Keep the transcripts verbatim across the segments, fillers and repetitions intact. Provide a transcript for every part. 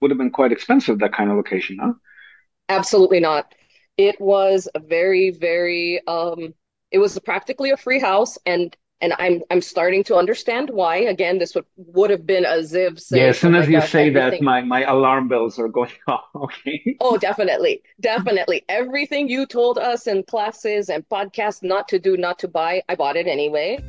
would have been quite expensive, that kind of location, huh? Absolutely not. It was a very, very um it was practically a free house and and I'm I'm starting to understand why. Again, this would would have been a Ziv Yeah, saying, as "Oh soon my as you gosh, say that, everything." my my alarm bells are going off. Okay. Oh, definitely. Definitely. Everything you told us in classes and podcasts not to do, not to buy, I bought it anyway.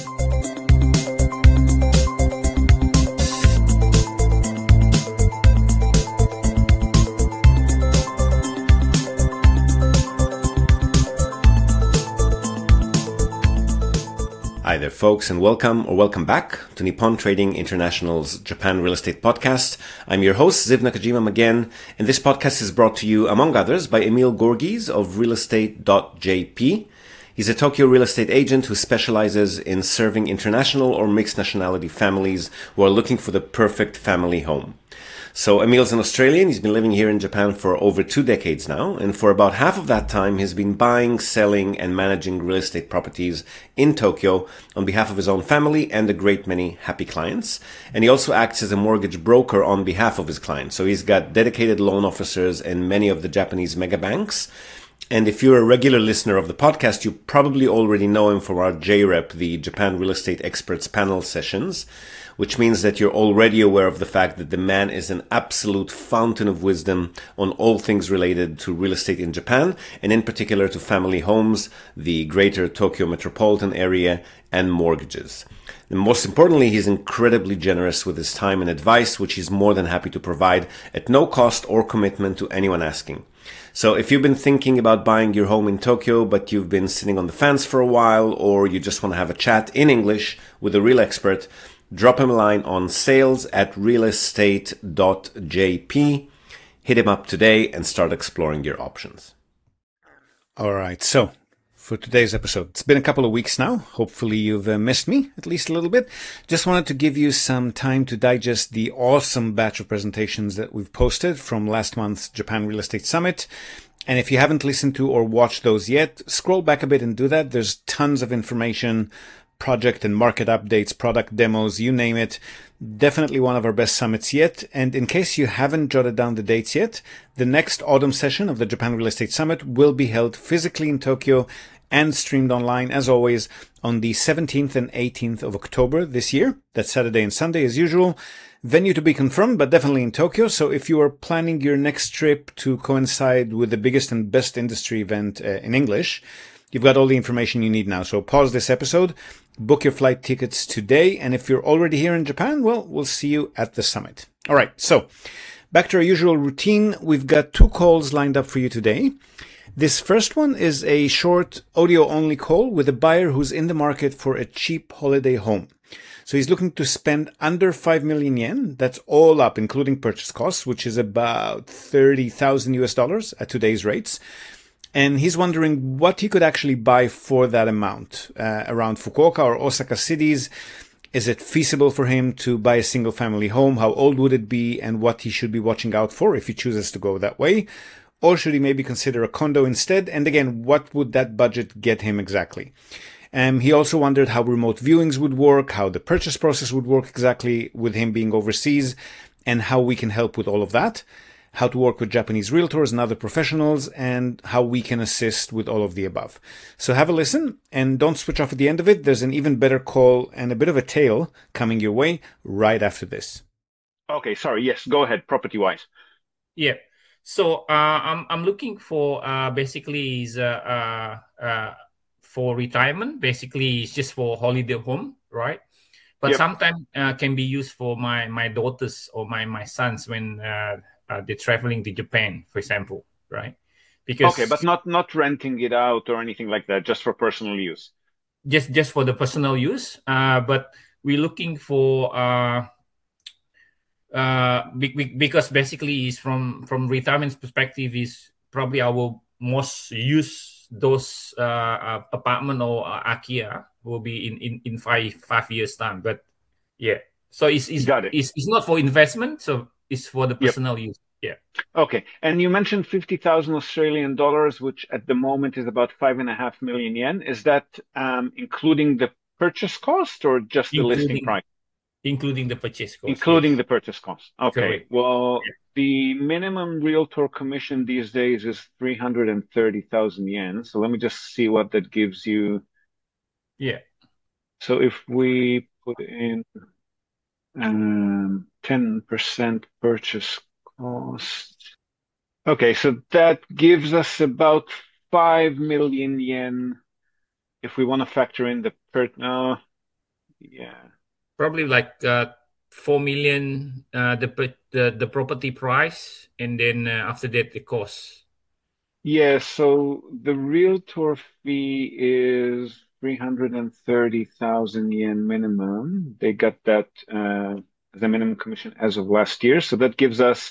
Hi there, folks, and welcome or welcome back to Nippon Trading International's Japan Real Estate Podcast. I'm your host, Ziv Nakajima again, and this podcast is brought to you, among others, by Emil Gorgies of real estate dot j p. He's a Tokyo real estate agent who specializes in serving international or mixed nationality families who are looking for the perfect family home. So Emil's an Australian. He's been living here in Japan for over two decades now. And for about half of that time, he's been buying, selling, and managing real estate properties in Tokyo on behalf of his own family and a great many happy clients. And he also acts as a mortgage broker on behalf of his clients. So he's got dedicated loan officers in many of the Japanese mega banks. And if you're a regular listener of the podcast, you probably already know him from our J REP, the Japan Real Estate Experts panel sessions, which means that you're already aware of the fact that the man is an absolute fountain of wisdom on all things related to real estate in Japan, and in particular to family homes, the greater Tokyo metropolitan area, and mortgages. And most importantly, he's incredibly generous with his time and advice, which he's more than happy to provide at no cost or commitment to anyone asking. So if you've been thinking about buying your home in Tokyo, but you've been sitting on the fence for a while, or you just want to have a chat in English with a real expert, drop him a line on sales at real estate dot j p. Hit him up today and start exploring your options. All right, so for today's episode, it's been a couple of weeks now. Hopefully you've uh, missed me at least a little bit. Just wanted to give you some time to digest the awesome batch of presentations that we've posted from last month's Japan Real Estate Summit. And if you haven't listened to or watched those yet, scroll back a bit and do that. There's tons of information, project and market updates, product demos, you name it. Definitely one of our best summits yet. And in case you haven't jotted down the dates yet, the next autumn session of the Japan Real Estate Summit will be held physically in Tokyo and streamed online, as always, on the seventeenth and eighteenth of October this year. That's Saturday and Sunday as usual. Venue to be confirmed, but definitely in Tokyo. So if you are planning your next trip to coincide with the biggest and best industry event uh, in English, you've got all the information you need now. So pause this episode, book your flight tickets today. And if you're already here in Japan, well, we'll see you at the summit. All right. So back to our usual routine. We've got two calls lined up for you today. This first one is a short audio-only call with a buyer who's in the market for a cheap holiday home. So he's looking to spend under five million yen. That's all up, including purchase costs, which is about thirty thousand U S dollars at today's rates. And he's wondering what he could actually buy for that amount uh, around Fukuoka or Osaka cities. Is it feasible for him to buy a single family home? How old would it be? And what he should be watching out for if he chooses to go that way? Or should he maybe consider a condo instead? And again, what would that budget get him exactly? Um, he also wondered how remote viewings would work, how the purchase process would work exactly with him being overseas, and how we can help with all of that, how to work with Japanese realtors and other professionals, and how we can assist with all of the above. So have a listen and don't switch off at the end of it. There's an even better call and a bit of a tale coming your way right after this. Okay, sorry. Yes, go ahead, property-wise. Yeah. So uh, I'm I'm looking for uh, basically is uh, uh, uh, for retirement. Basically, it's just for holiday home, right? But Yep. sometimes uh, can be used for my my daughters or my my sons when uh, uh, they're traveling to Japan, for example, right? Okay, Because but not not renting it out or anything like that, just for personal use. just just for the personal use. Uh, but we're looking for uh, uh, be- be- because basically is from from retirement perspective is probably I will most use those uh, uh, apartment or uh, IKEA will be in, in, in five five years time. But yeah, so it's it's, Got it. it's it's not for investment, so it's for the Yep. personal use. Yeah. Okay. And you mentioned fifty thousand Australian dollars, which at the moment is about five and a half million yen. Is that um, including the purchase cost or just the listing Including price? including the purchase cost. including Yes, the purchase cost. Okay. correct. Well, Yeah. the minimum realtor commission these days is three hundred thirty thousand yen. So let me just see what that gives you. Yeah. So if we put in um, ten percent purchase cost. Okay, so that gives us about five million yen if we want to factor in the per, no, yeah. Probably like uh, four million uh, the pur- the the property price, and then uh, after that the cost. Yeah, so the realtor fee is three hundred thirty thousand yen minimum. They got that uh, as a minimum commission as of last year. So that gives us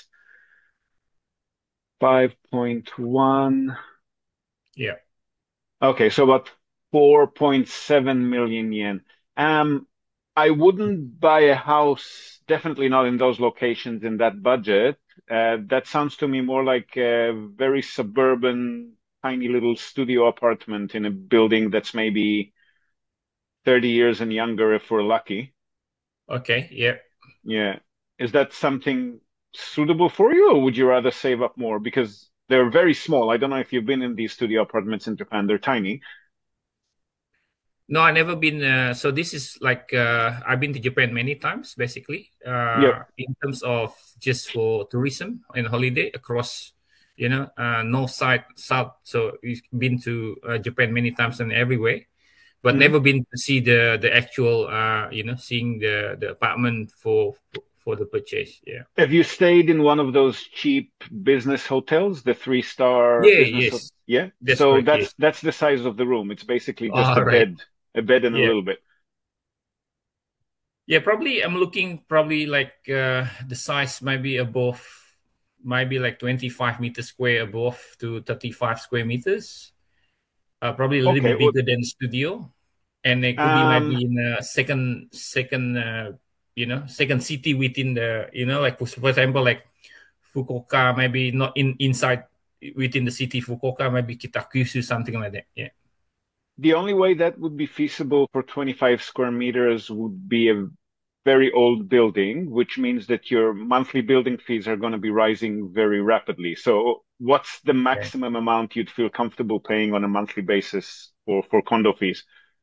five point one. Yeah. Okay, so about four point seven million yen. Um, I wouldn't buy a house, definitely not in those locations in that budget. Uh, that sounds to me more like a very suburban, tiny little studio apartment in a building that's maybe thirty years and younger if we're lucky. Okay. Yeah. Yeah. Is that something suitable for you, or would you rather save up more? Because they're very small. I don't know if you've been in these studio apartments in Japan. They're tiny. No, I never been. Uh, so this is like uh, I've been to Japan many times, basically, Yep. uh, in terms of just for tourism and holiday across, you know, uh, north side, south. So we've been to uh, Japan many times and everywhere, but Mhm. never been to see the the actual, uh, you know, seeing the the apartment for for the purchase. Yeah. Have you stayed in one of those cheap business hotels, the three star Yeah. business? Ho Yes, yeah. that's So correct. Yes. that's that's the size of the room. It's basically just a All right. bed, a bed and a Yeah. little bit. Yeah, probably I'm looking probably like uh, the size might be above, might be like twenty-five meters square above to thirty-five square meters. Uh, probably a little Okay. bit Well, bigger than studio, and it could be might um, be in a second second uh, you know second city within the, you know like for, for example, like Fukuoka, maybe not in inside within the city Fukuoka, maybe Kitakyushu, something like that. Yeah. the only way that would be feasible for twenty-five square meters would be a very old building, which means that your monthly building fees are going to be rising very rapidly. So what's the Okay. maximum amount you'd feel comfortable paying on a monthly basis for, for condo fees?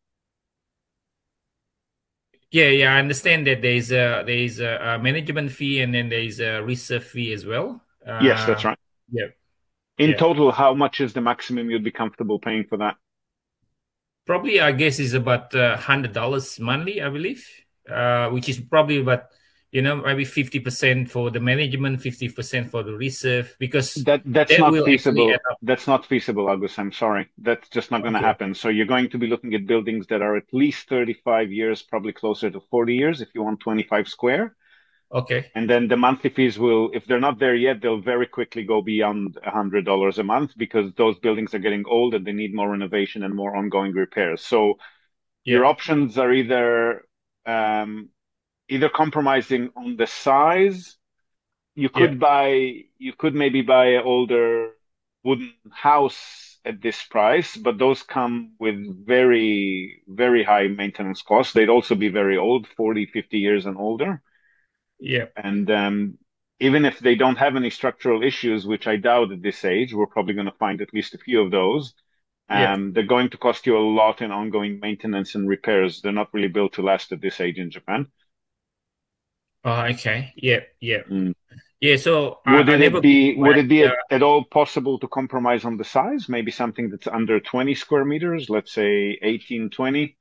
Yeah, yeah, I understand that there's a there's a, a management fee, and then there's a reserve fee as well. Yes, that's Uh, right. yeah, In yeah. total, how much is the maximum you'd be comfortable paying for that? Probably, I guess is about uh, hundred dollars monthly, I believe. Uh, which is probably about, you know maybe fifty percent for the management, fifty percent for the reserve, because That that's that not will actually add feasible. up. That's not feasible, August. I'm sorry. That's just not going to Okay, happen. So you're going to be looking at buildings that are at least thirty-five years, probably closer to forty years if you want twenty-five square. okay, And then the monthly fees will, if they're not there yet, they'll very quickly go beyond one hundred dollars a month because those buildings are getting old and they need more renovation and more ongoing repairs. So yeah, your options are either um, either compromising on the size. You yeah, could buy, you could maybe buy an older wooden house at this price, but those come with very, very high maintenance costs. They'd also be very old, forty, fifty years and older. yeah, And um, even if they don't have any structural issues, which I doubt at this age, we're probably going to find at least a few of those. yeah. Um, they're going to cost you a lot in ongoing maintenance and repairs. They're not really built to last at this age in Japan. Oh, okay, yeah, yeah, Mm. yeah. So Would I I never it been be to would it be like, at, at all possible to compromise on the size? Maybe something that's under twenty square meters, let's say eighteen, twenty.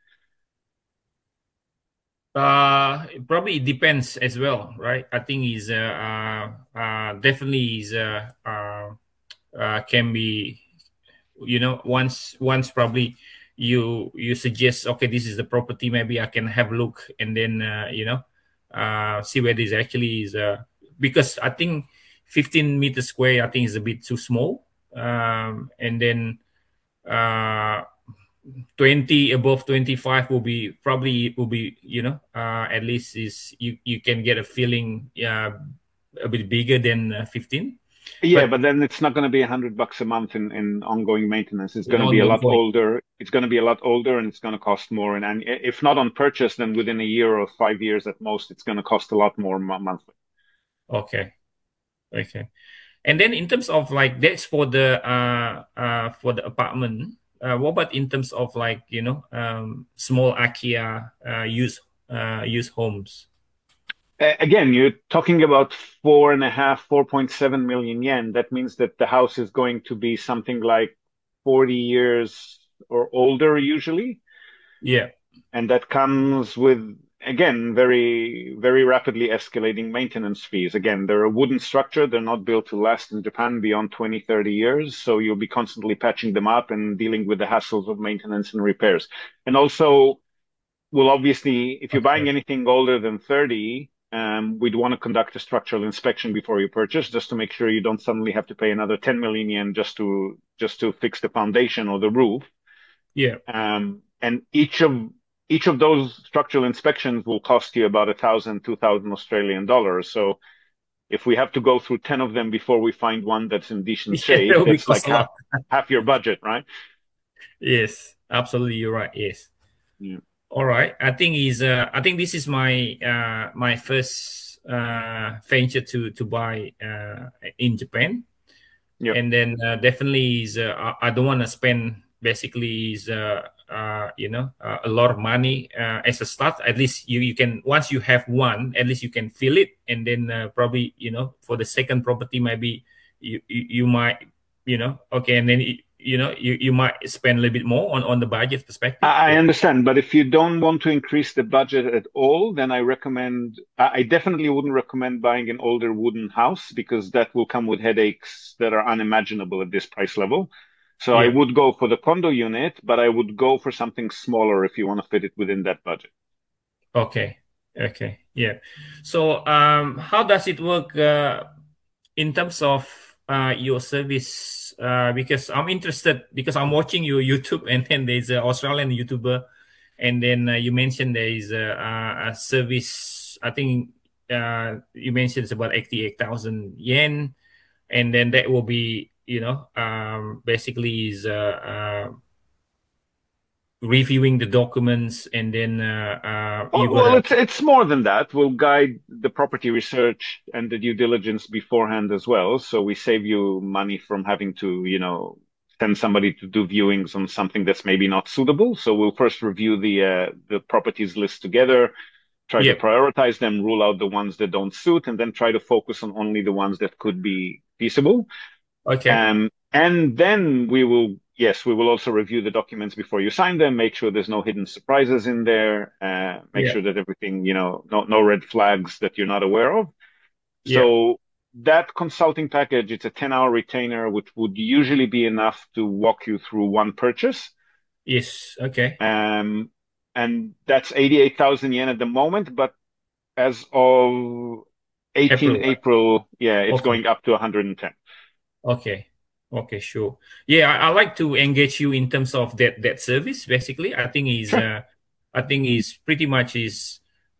Uh, it probably depends as well, right? I think is uh, uh, uh definitely is uh, uh, uh can be, you know once once probably you you suggest, okay, this is the property, maybe I can have a look, and then uh, you know uh see where this actually is, uh because I think fifteen meters square, I think is a bit too small, um and then uh twenty above twenty-five will be probably will be, you know uh at least is you you can get a feeling, yeah, a bit bigger than uh, fifteen. Yeah, But but then it's not going to be a hundred bucks a month in, in ongoing maintenance. It's in going to be a ongoing lot point. older. It's going to be a lot older and it's going to cost more. And, and if not on purchase, then within a year or five years at most, it's going to cost a lot more mo- monthly. Okay. Okay. And then in terms of like that's for the uh uh for the apartment. Uh, what about in terms of like you know um small IKEA uh use uh use homes? A- Again, you're talking about four and a half, four point seven million yen. That means that the house is going to be something like forty years or older usually. Yeah. And that comes with, again, very, very rapidly escalating maintenance fees. Again, they're a wooden structure. They're not built to last in Japan beyond twenty, thirty years. So you'll be constantly patching them up and dealing with the hassles of maintenance and repairs. And also, well, obviously, if you're buying Okay. anything older than thirty, um, we'd want to conduct a structural inspection before you purchase, just to make sure you don't suddenly have to pay another ten million yen just to just to fix the foundation or the roof. Yeah. Um, and each of each of those structural inspections will cost you about a thousand, two thousand Australian dollars. So if we have to go through ten of them before we find one that's in decent Yeah, that shape, will be that's cost like a half lot. half your budget, right? Yes, absolutely, you're right. Yes. Yeah. All right. I think is uh I think this is my uh my first uh venture to to buy uh in Japan. Yep. And then uh, definitely is uh, I, I don't want to spend basically is uh, uh you know uh, a lot of money uh, as a start. At least you you can once you have one, at least you can feel it, and then uh, probably you know for the second property maybe you you, you might you know okay, and then you, you know you, you might spend a little bit more on on the budget perspective. I I Yeah. understand, but if you don't want to increase the budget at all, then I recommend, I I definitely wouldn't recommend buying an older wooden house because that will come with headaches that are unimaginable at this price level. So I Yeah. would go for the condo unit, but I would go for something smaller if you want to fit it within that budget. Okay. Okay. Yeah. So um, how does it work? Uh, in terms of uh, your service, uh, because I'm interested because I'm watching your YouTube and then there's an Australian YouTuber, and then uh, you mentioned there is a, a, a service. I think uh, you mentioned it's about eighty-eight thousand yen, and then that will be you know um, basically is uh, uh, reviewing the documents, and then uh, uh, you Well, well, gotta it's it's more than that. We'll guide the property research and the due diligence beforehand as well. So we save you money from having to, you know, send somebody to do viewings on something that's maybe not suitable. So we'll first review the uh, the properties list together, try to yeah. prioritize them, rule out the ones that don't suit, and then try to focus on only the ones that could be feasible. Okay. Um, and then we will, yes, we will also review the documents before you sign them, make sure there's no hidden surprises in there, uh, make Yeah. sure that everything, you know, no, no red flags that you're not aware of. Yeah. So that consulting package, it's a ten hour retainer, which would usually be enough to walk you through one purchase. Yes. Okay. Um, and that's eighty-eight thousand yen at the moment, but as of eighteenth April, right? April, yeah, it's Okay. going up to one hundred ten. Okay. Okay, sure. Yeah, I, I like to engage you in terms of that that service. Basically, I think is Sure. uh, I think is pretty much is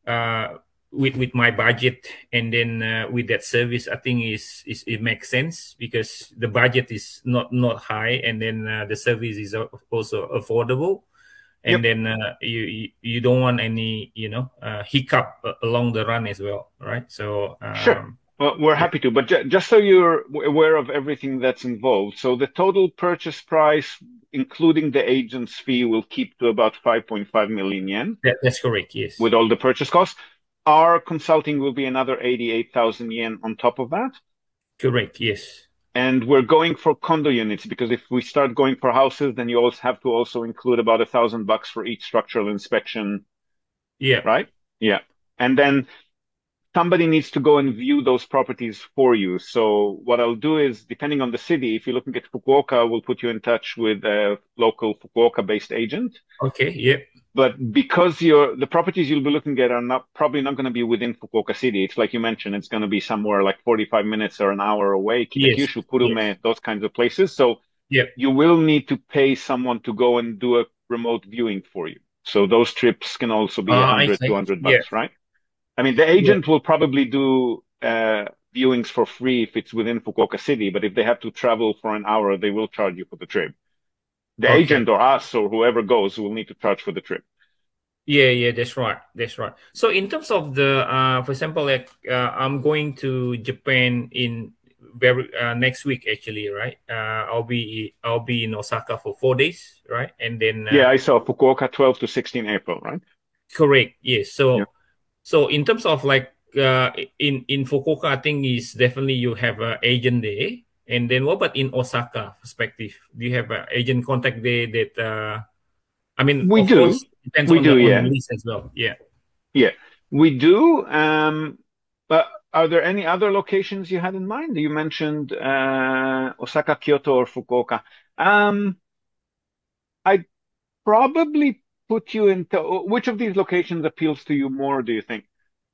uh with with my budget, and then uh, with that service, I think is is it makes sense because the budget is not not high, and then uh, the service is al- also affordable, and Yep. then uh, you, you you don't want any you know uh, hiccup a- along the run as well, right? So Sure. um, Well, we're yeah. happy to, but ju just so you're w- aware of everything that's involved. So the total purchase price, including the agent's fee, will keep to about five point five million yen That, that's correct. Yes. with all the purchase costs. Our consulting will be another eighty-eight thousand yen on top of that. Correct. Yes. And we're going for condo units because if we start going for houses, then you also have to also include about a thousand bucks for each structural inspection, Yeah. right? Yeah. And then somebody needs to go and view those properties for you. So what I'll do is, depending on the city, if you're looking at Fukuoka, we'll put you in touch with a local Fukuoka-based agent. Okay. Yeah. But because you're, the properties you'll be looking at are not probably not going to be within Fukuoka City. It's like you mentioned, it's going to be somewhere like forty-five minutes or an hour away, Yes. Kitakyushu, Yes. Kurume, those kinds of places. So Yeah. you will need to pay someone to go and do a remote viewing for you. So those trips can also be Uh, I a hundred, two see. hundred Yeah. bucks, right? I mean, the Yeah. agent will probably do uh, viewings for free if it's within Fukuoka City, but if they have to travel for an hour, they will charge you for the trip. The Okay. agent or us or whoever goes will need to charge for the trip. Yeah, yeah, that's right. That's right. So in terms of the, uh, for example, like uh, I'm going to Japan in very uh, next week actually, right? Uh, I'll be I'll be in Osaka for four days, right? And then uh, Yeah, I saw Fukuoka twelve to sixteen April, right? correct, yes. Yeah. So so in terms of like uh, in in Fukuoka, I think is definitely you have an agent there. And then what about in Osaka perspective? Do you have an agent contact there that uh, I mean, We of do. course, depends We on the do, on the yeah. list as well. Yeah. Yeah, we do. Um, but are there any other locations you had in mind? You mentioned uh, Osaka, Kyoto, or Fukuoka. Um, I'd probably put you into which of these locations appeals to you more, do you think?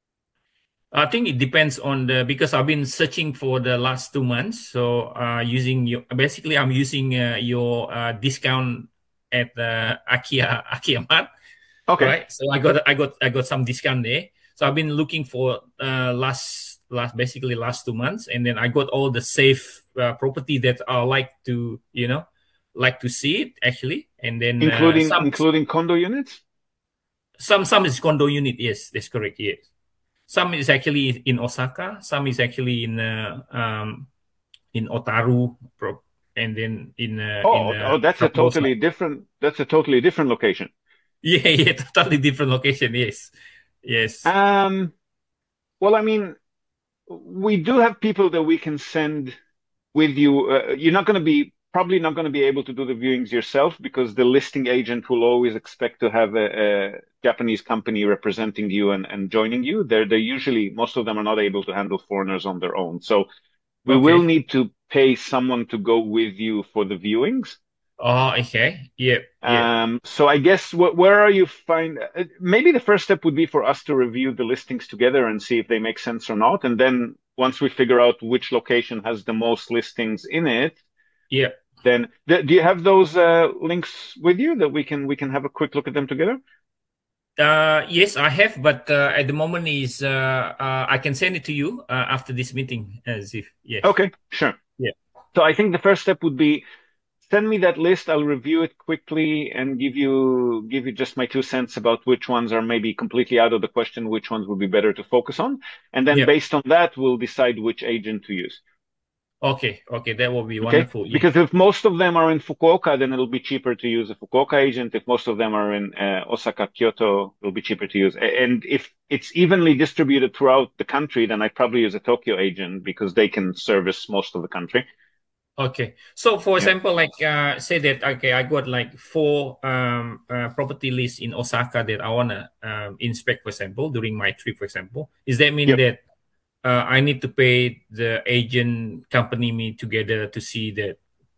I think it depends on the because I've been searching for the last two months. So uh, using your basically I'm using uh, your uh, discount at the IKEA IKEA Mart, Okay. right? So I got I got I got some discount there. So I've been looking for uh, last last basically last two months, and then I got all the safe uh, property that I like to you know like to see it actually, and then uh, Including some including condo units? some some is condo unit. Yes, that's correct. Yes. Some is actually in Osaka. Some is actually in uh, um, in Otaru, and then in uh, in Oh, uh, oh, that's a Raposa. totally different that's a totally different location. Yeah, yeah, totally different location. Yes, yes. Um, well, I mean, we do have people that we can send with you. Uh, you're not going to be probably not going to be able to do the viewings yourself because the listing agent will always expect to have a, a Japanese company representing you and, and joining you. They're they usually most of them are not able to handle foreigners on their own. So we will Okay. need to pay someone to go with you for the viewings. Oh, okay. Yep, yep. Um, so I guess wh where are you find uh, maybe the first step would be for us to review the listings together and see if they make sense or not. And then once we figure out which location has the most listings in it, Yep. then th do you have those uh, links with you that we can we can have a quick look at them together? Uh, yes, I have, but uh, at the moment is uh, uh, I can send it to you uh, after this meeting, as if yes. Okay, sure. Yeah. So I think the first step would be send me that list. I'll review it quickly and give you give you just my two cents about which ones are maybe completely out of the question, which ones would be better to focus on. And then Yep. based on that, we'll decide which agent to use. Okay. Okay. That will be Okay? wonderful. Yeah. Because if most of them are in Fukuoka, then it'll be cheaper to use a Fukuoka agent. If most of them are in uh, Osaka, Kyoto, it'll be cheaper to use. A- And if it's evenly distributed throughout the country, then I'd probably use a Tokyo agent because they can service most of the country. Okay. So for Yeah. example, like uh, say that okay, I got like four um uh, property lists in Osaka that I wanna um, inspect, for example, during my trip, for example. Does that mean Yep. that uh, I need to pay the agent company me together to see the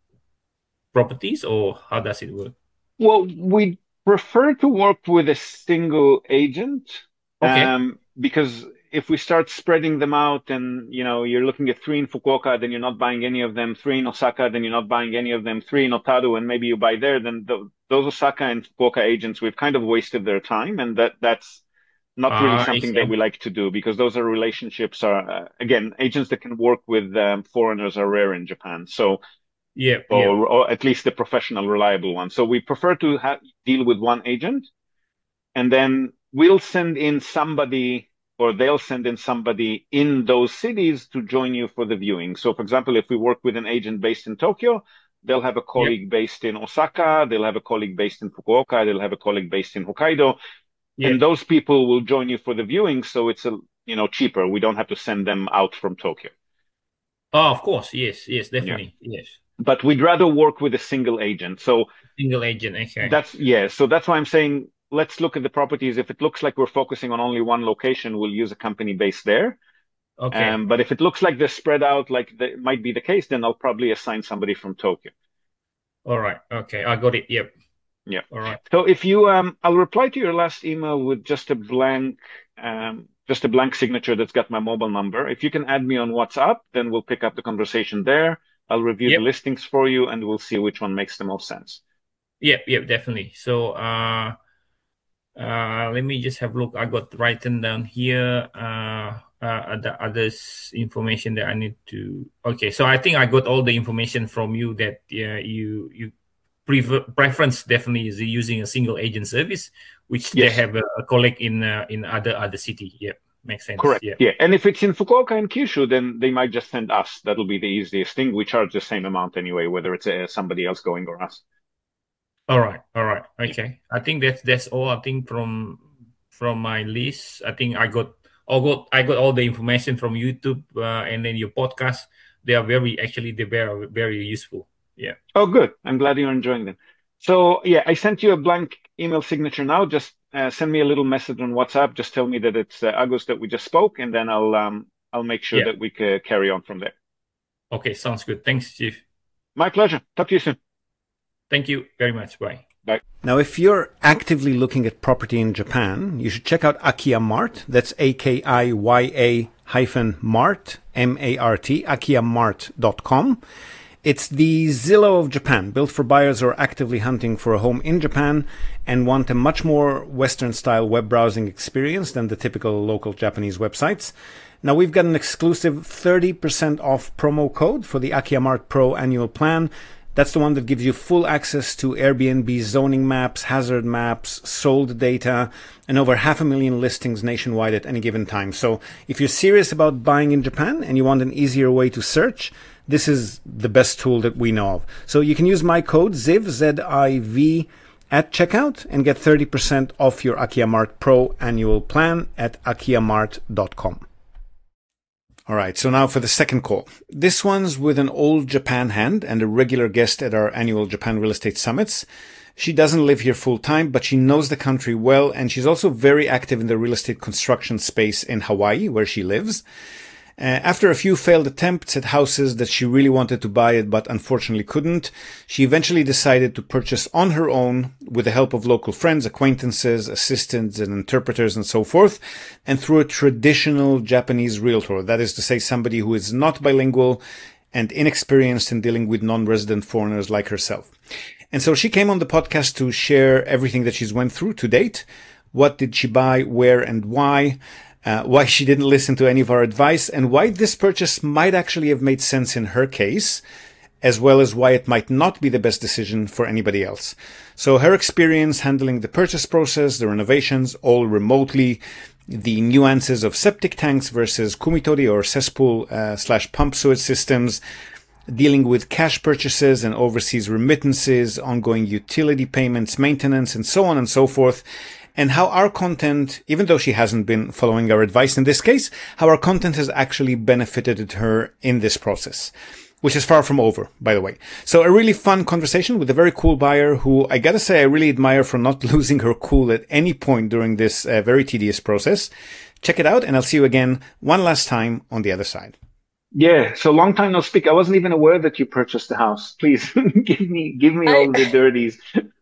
properties, or how does it work? Well, we prefer to work with a single agent, Okay. um, because if we start spreading them out and, you know, you're looking at three in Fukuoka, then you're not buying any of them, three in Osaka, then you're not buying any of them, three in Otaru, and maybe you buy there, then th those Osaka and Fukuoka agents, we've kind of wasted their time, and that that's not really Ah, something that okay. we like to do because those are relationships are, uh, again, agents that can work with um, foreigners are rare in Japan. So Yep, yep, or, or at least the professional, reliable one. So we prefer to ha deal with one agent, and then we'll send in somebody, or they'll send in somebody in those cities to join you for the viewing. So, for example, if we work with an agent based in Tokyo, they'll have a yep, colleague based in Osaka, they'll have a colleague based in Fukuoka, they'll have a colleague based in Hokkaido, yep. and those people will join you for the viewing. So it's a you know cheaper. We don't have to send them out from Tokyo. Oh, of course. Yes, yes, Yeah. definitely. Yes. But we'd rather work with a single agent. So Single agent. Okay. that's yeah. So that's why I'm saying let's look at the properties. If it looks like we're focusing on only one location, we'll use a company based there. Okay. Um, but if it looks like they're spread out, like that might be the case, then I'll probably assign somebody from Tokyo. All right. Okay. I got it. Yep. Yeah. All right. So if you, um, I'll reply to your last email with just a blank, um, just a blank signature that's got my mobile number. If you can add me on WhatsApp, then we'll pick up the conversation there. I'll review Yep. the listings for you, and we'll see which one makes the most sense. Yep. Yep. Definitely. So, uh, uh, let me just have a look. I got written down here. Uh, uh, the others information that I need to? Okay, so I think I got all the information from you that uh, you you prefer preference definitely is using a single agent service, which Yes. they have a, a colleague in uh, in other other city. Yeah, makes sense. Correct. Yeah. Yeah. And if it's in Fukuoka and Kyushu, then they might just send us. That'll be the easiest thing. We charge the same amount anyway, whether it's uh, somebody else going or us. All right. All right. Okay. I think that's that's all. I think from from my list, I think I got all got I got all the information from YouTube uh, and then your podcast. They are very actually they very very useful. Yeah. Oh, good. I'm glad you're enjoying them. So yeah, I sent you a blank email signature now. Just uh, send me a little message on WhatsApp. Just tell me that it's uh, Agus that we just spoke, and then I'll um I'll make sure Yeah. that we can carry on from there. Okay. Sounds good. Thanks, Chief. My pleasure. Talk to you soon. Thank you very much. Bye. Bye. Now, if you're actively looking at property in Japan, you should check out Akiya Mart. That's A K I Y A hyphen Mart, M A R T, akiya mart dot com. It's the Zillow of Japan, built for buyers who are actively hunting for a home in Japan and want a much more Western-style web browsing experience than the typical local Japanese websites. Now, we've got an exclusive thirty percent off promo code for the Akiya Mart Pro annual plan. That's the one that gives you full access to Airbnb zoning maps, hazard maps, sold data, and over half a million listings nationwide at any given time. So if you're serious about buying in Japan and you want an easier way to search, this is the best tool that we know of. So you can use my code ZIV, Z I V, at checkout and get thirty percent off your Akiya Mart Pro annual plan at akiya mart dot com. All right, so now for the second call. This one's with an old Japan hand and a regular guest at our annual Japan Real Estate Summits. She doesn't live here full time, but she knows the country well, and she's also very active in the real estate construction space in Hawaii, where she lives. Uh, after a few failed attempts at houses that she really wanted to buy it but unfortunately couldn't, she eventually decided to purchase on her own with the help of local friends, acquaintances, assistants and interpreters and so forth, and through a traditional Japanese realtor, that is to say somebody who is not bilingual and inexperienced in dealing with non-resident foreigners like herself. And so she came on the podcast to share everything that she's went through to date. What did she buy, where and why? Uh, why she didn't listen to any of our advice, and why this purchase might actually have made sense in her case, as well as why it might not be the best decision for anybody else. So her experience handling the purchase process, the renovations, all remotely, the nuances of septic tanks versus kumitori or cesspool uh, slash pump sewage systems, dealing with cash purchases and overseas remittances, ongoing utility payments, maintenance, and so on and so forth. And how our content, even though she hasn't been following our advice in this case, how our content has actually benefited her in this process, which is far from over, by the way. So a really fun conversation with a very cool buyer who I gotta say I really admire for not losing her cool at any point during this uh, very tedious process. Check it out, and I'll see you again one last time on the other side. Yeah, so long time no speak. I wasn't even aware that you purchased the house. Please give me give me all the dirties.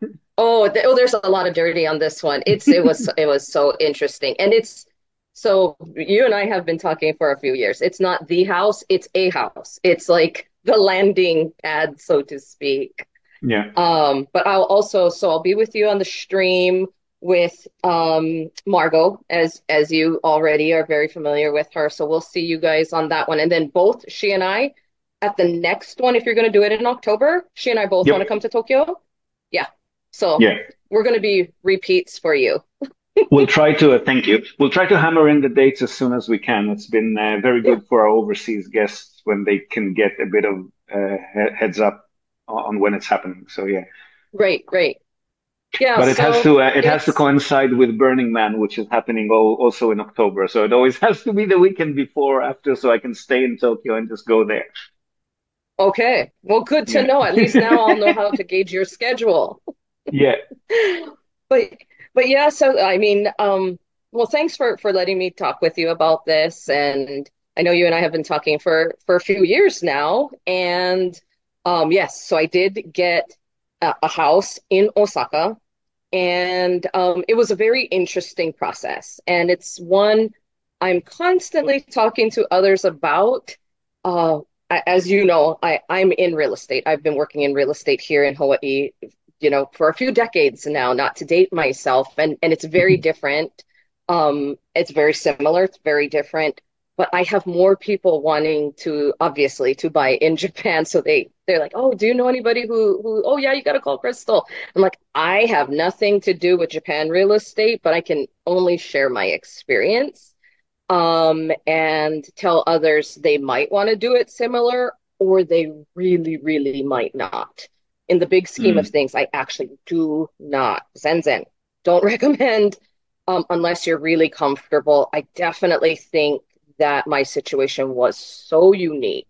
Oh, th oh, there's a lot of dirty on this one. It's it was it was so interesting, and it's so you and I have been talking for a few years. It's not the house; it's a house. It's like the landing pad, so to speak. Yeah. Um, but I'll also so I'll be with you on the stream with um Margot, as as you already are very familiar with her. So we'll see you guys on that one, and then both she and I at the next one. If you're going to do it in October, she and I both Yep. want to come to Tokyo. Yeah. So Yeah. we're going to be repeats for you. We'll try to, uh, thank you. We'll try to hammer in the dates as soon as we can. It's been uh, very Yeah. good for our overseas guests when they can get a bit of uh, he- heads up on when it's happening. So yeah, Great, great. Yeah, but it has so to uh, it has to it's coincide with Burning Man, which is happening all, also in October. So it always has to be the weekend before or after, so I can stay in Tokyo and just go there. okay. Well, good to Yeah. know. At least now I'll know how to gauge your schedule. Yeah. But but yeah, so I mean, um, well, thanks for for letting me talk with you about this. And I know you and I have been talking for for a few years now. And um, yes, so I did get a, a house in Osaka, and um, it was a very interesting process. And it's one I'm constantly talking to others about. Uh, a- as you know, I I'm in real estate. I've been working in real estate here in Hawaii, you know, for a few decades now, not to date myself, and and it's very different. Um, it's very similar, it's very different, but I have more people wanting to obviously to buy in Japan. So they they're like, oh, do you know anybody who who? Oh yeah, you got to call Crystal. I'm like, I have nothing to do with Japan real estate, but I can only share my experience, um, and tell others they might want to do it similar, or they really, really might not. In the big scheme of Mm. things, I actually do not. Zen Zen. Don't recommend, um, unless you're really comfortable. I definitely think that my situation was so unique.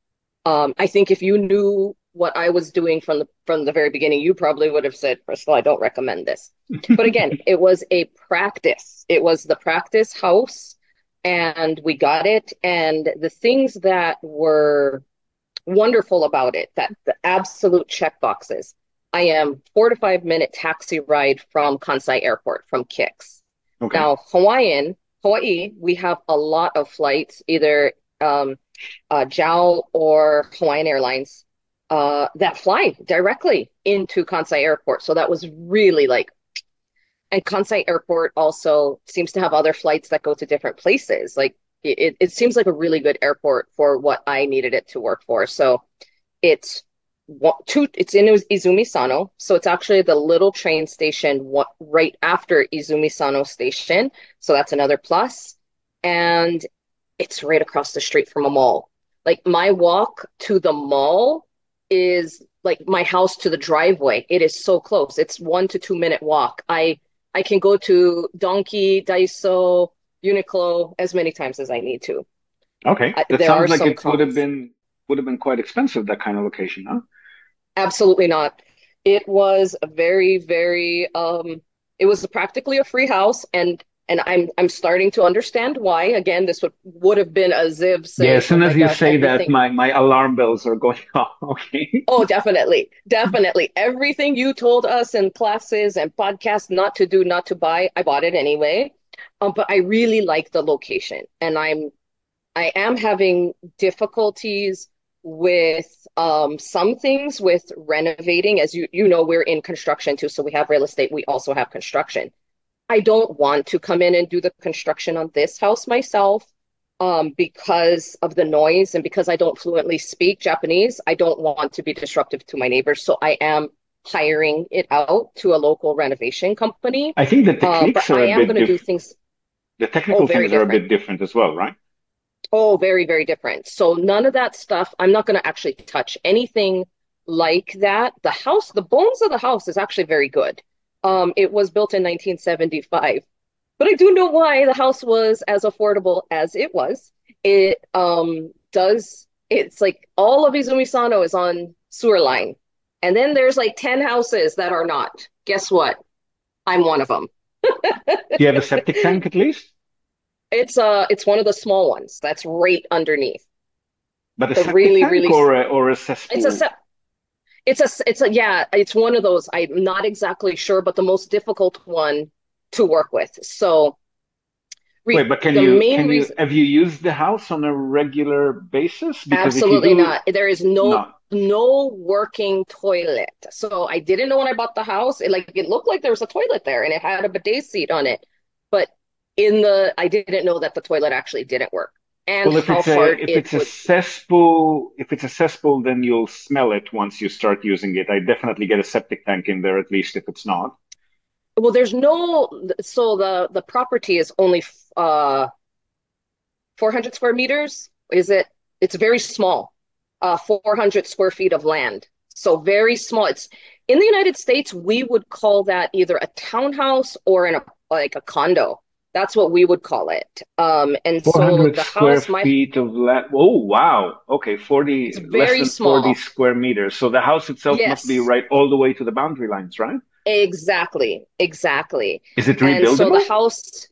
Um, I think if you knew what I was doing from the from the very beginning, you probably would have said, Crystal, I don't recommend this. But again, it was a practice. It was the practice house, and we got it. And the things that were wonderful about it, that the absolute check boxes. I am four to five minute taxi ride from Kansai Airport from Kix. Okay. Now, Hawaiian, Hawaii, we have a lot of flights, either um, uh, J A L or Hawaiian Airlines, uh, that fly directly into Kansai Airport. So that was really like, and Kansai Airport also seems to have other flights that go to different places. Like it, it seems like a really good airport for what I needed it to work for. So it's one, two, it's in Izumi Sano. So it's actually the little train station what, right after Izumi Sano Station. So that's another plus. And it's right across the street from a mall. Like my walk to the mall is like my house to the driveway. It is so close. It's one to two minute walk. I I can go to Donkey, Daiso, Uniqlo as many times as I need to. Okay. I, That there are sounds like some it would have cons. been would have been quite expensive, that kind of location, huh? Absolutely not. It was a very, very um it was practically a free house, and and I'm I'm starting to understand why. Again, this would would have been a Ziv Yeah, saying, as "Oh soon my as you gosh, say that, everything." my my alarm bells are going off. Okay. Oh, definitely. Definitely. Everything you told us in classes and podcasts not to do, not to buy, I bought it anyway. Um, but I really like the location, and I'm I am having difficulties with um, some things with renovating. As you you know, we're in construction too, so we have real estate. We also have construction. I don't want to come in and do the construction on this house myself, um, because of the noise and because I don't fluently speak Japanese. I don't want to be disruptive to my neighbors, so I am hiring it out to a local renovation company. I think the Uh, but techniques are I a am bit going to do diff things, the oh, technical very things are a different. bit different as well, right? Oh, very, very different. So none of that stuff, I'm not going to actually touch anything like that. The house, the bones of the house is actually very good. Um, it was built in nineteen seventy-five, but I do know why the house was as affordable as it was. It um does, it's like all of Izumi Sano is on sewer line. And then there's like ten houses that are not. Guess what? I'm one of them. Do you have a septic tank at least? It's uh it's one of the small ones that's right underneath. But a The septic really, tank really, or a, or a it's a cesspool? se- it's a it's a yeah, it's one of those. I'm not exactly sure, but the most difficult one to work with. So Wait, re but can the you main can you reason, have you used the house on a regular basis? Because if you absolutely do, not. There is no no. no working toilet. So I didn't know when I bought the house. It like it looked like there was a toilet there and it had a bidet seat on it. But in the I didn't know that the toilet actually didn't work and Well, if how it's a hard if it it's a would. cesspool, if it's a cesspool, then you'll smell it once you start using it. I definitely get a septic tank in there, at least if it's not. Well, there's no, so the the property is only uh four hundred square meters. Is it? It's very small. Uh, four hundred square feet of land. So very small. It's in the United States, we would call that either a townhouse or in a like a condo. That's what we would call it. Um, and so four hundred the square house, my feet of land. Oh, wow. Okay, it's forty, less very than forty small. square meters. So the house itself must be Yes, right all the way to the boundary lines, right? exactly, exactly. Is it And so the rebuildable? house,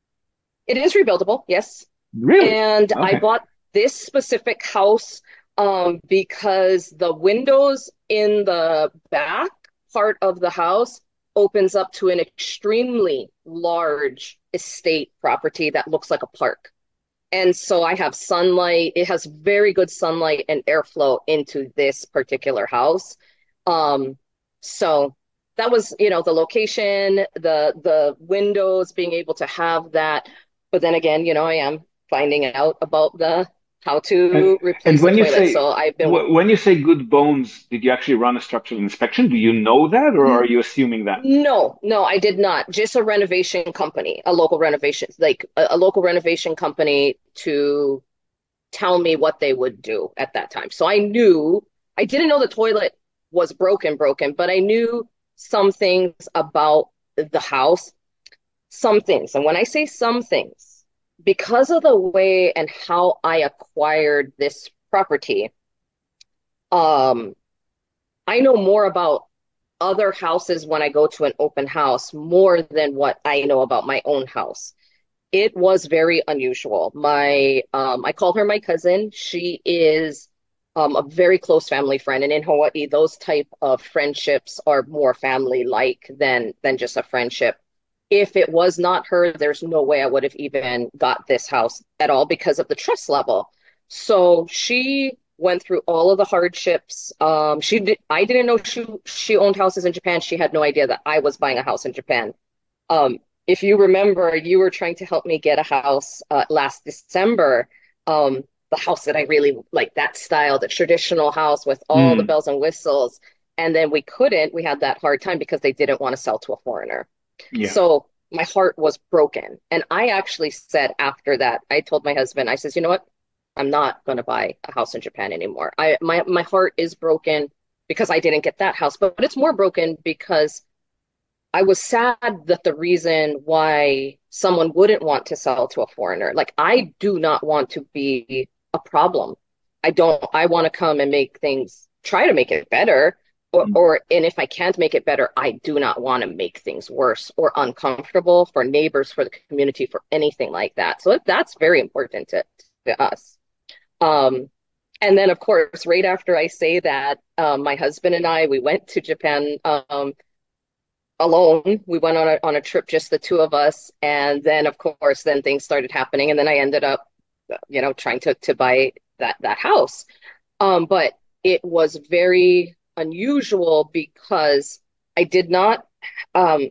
it is rebuildable. Yes. Really? And I Okay. bought this specific house um, because the windows in the back part of the house opens up to an extremely large estate property that looks like a park. And so I have sunlight. It has very good sunlight and airflow into this particular house. Um, so that was, you know, the location, the the windows, being able to have that. But then again, you know, I am finding out about the how And to and replace the when you toilet. say So I've been wh- when you say good bones, did you actually run a structural inspection? Do you know that, or are you assuming that? no, no, I did not. Just a renovation company, a local renovation, like a, a local renovation company to tell me what they would do at that time. So I knew, I didn't know the toilet was broken, broken, but I knew some things about the house, some things. And when I say some things, because of the way and how I acquired this property, um, I know more about other houses when I go to an open house more than what I know about my own house. It was very unusual. My um I call her my cousin. She is um a very close family friend. And in Hawaii, those type of friendships are more family like than than just a friendship. If it was not her, there's no way I would have even got this house at all because of the trust level. So she went through all of the hardships. Um, she did, I didn't know she she owned houses in Japan. She had no idea that I was buying a house in Japan. Um, if you remember, you were trying to help me get a house uh, last December. Um, the house that I really like, that style, the traditional house with all the Mm, bells and whistles. And then we couldn't, we had that hard time because they didn't want to sell to a foreigner. yeah. So my heart was broken. And I actually said after that, I told my husband, I says, you know what? I'm not going to buy a house in Japan anymore. I my my heart is broken because I didn't get that house, but, but it's more broken because I was sad that the reason why someone wouldn't want to sell to a foreigner, like I do not want to be a problem. I don't, I want to come and make things, try to make it better. Or, Mm. or, and if I can't make it better, I do not want to make things worse or uncomfortable for neighbors, for the community, for anything like that. So that's very important to, to us. Um, and then, of course, right after I say that, um, my husband and I, we went to Japan. Um, alone. We went on a on a trip, just the two of us, and then of course, then things started happening, and then I ended up, you know, trying to to buy that that house. Um, but it was very unusual because I did not. Um,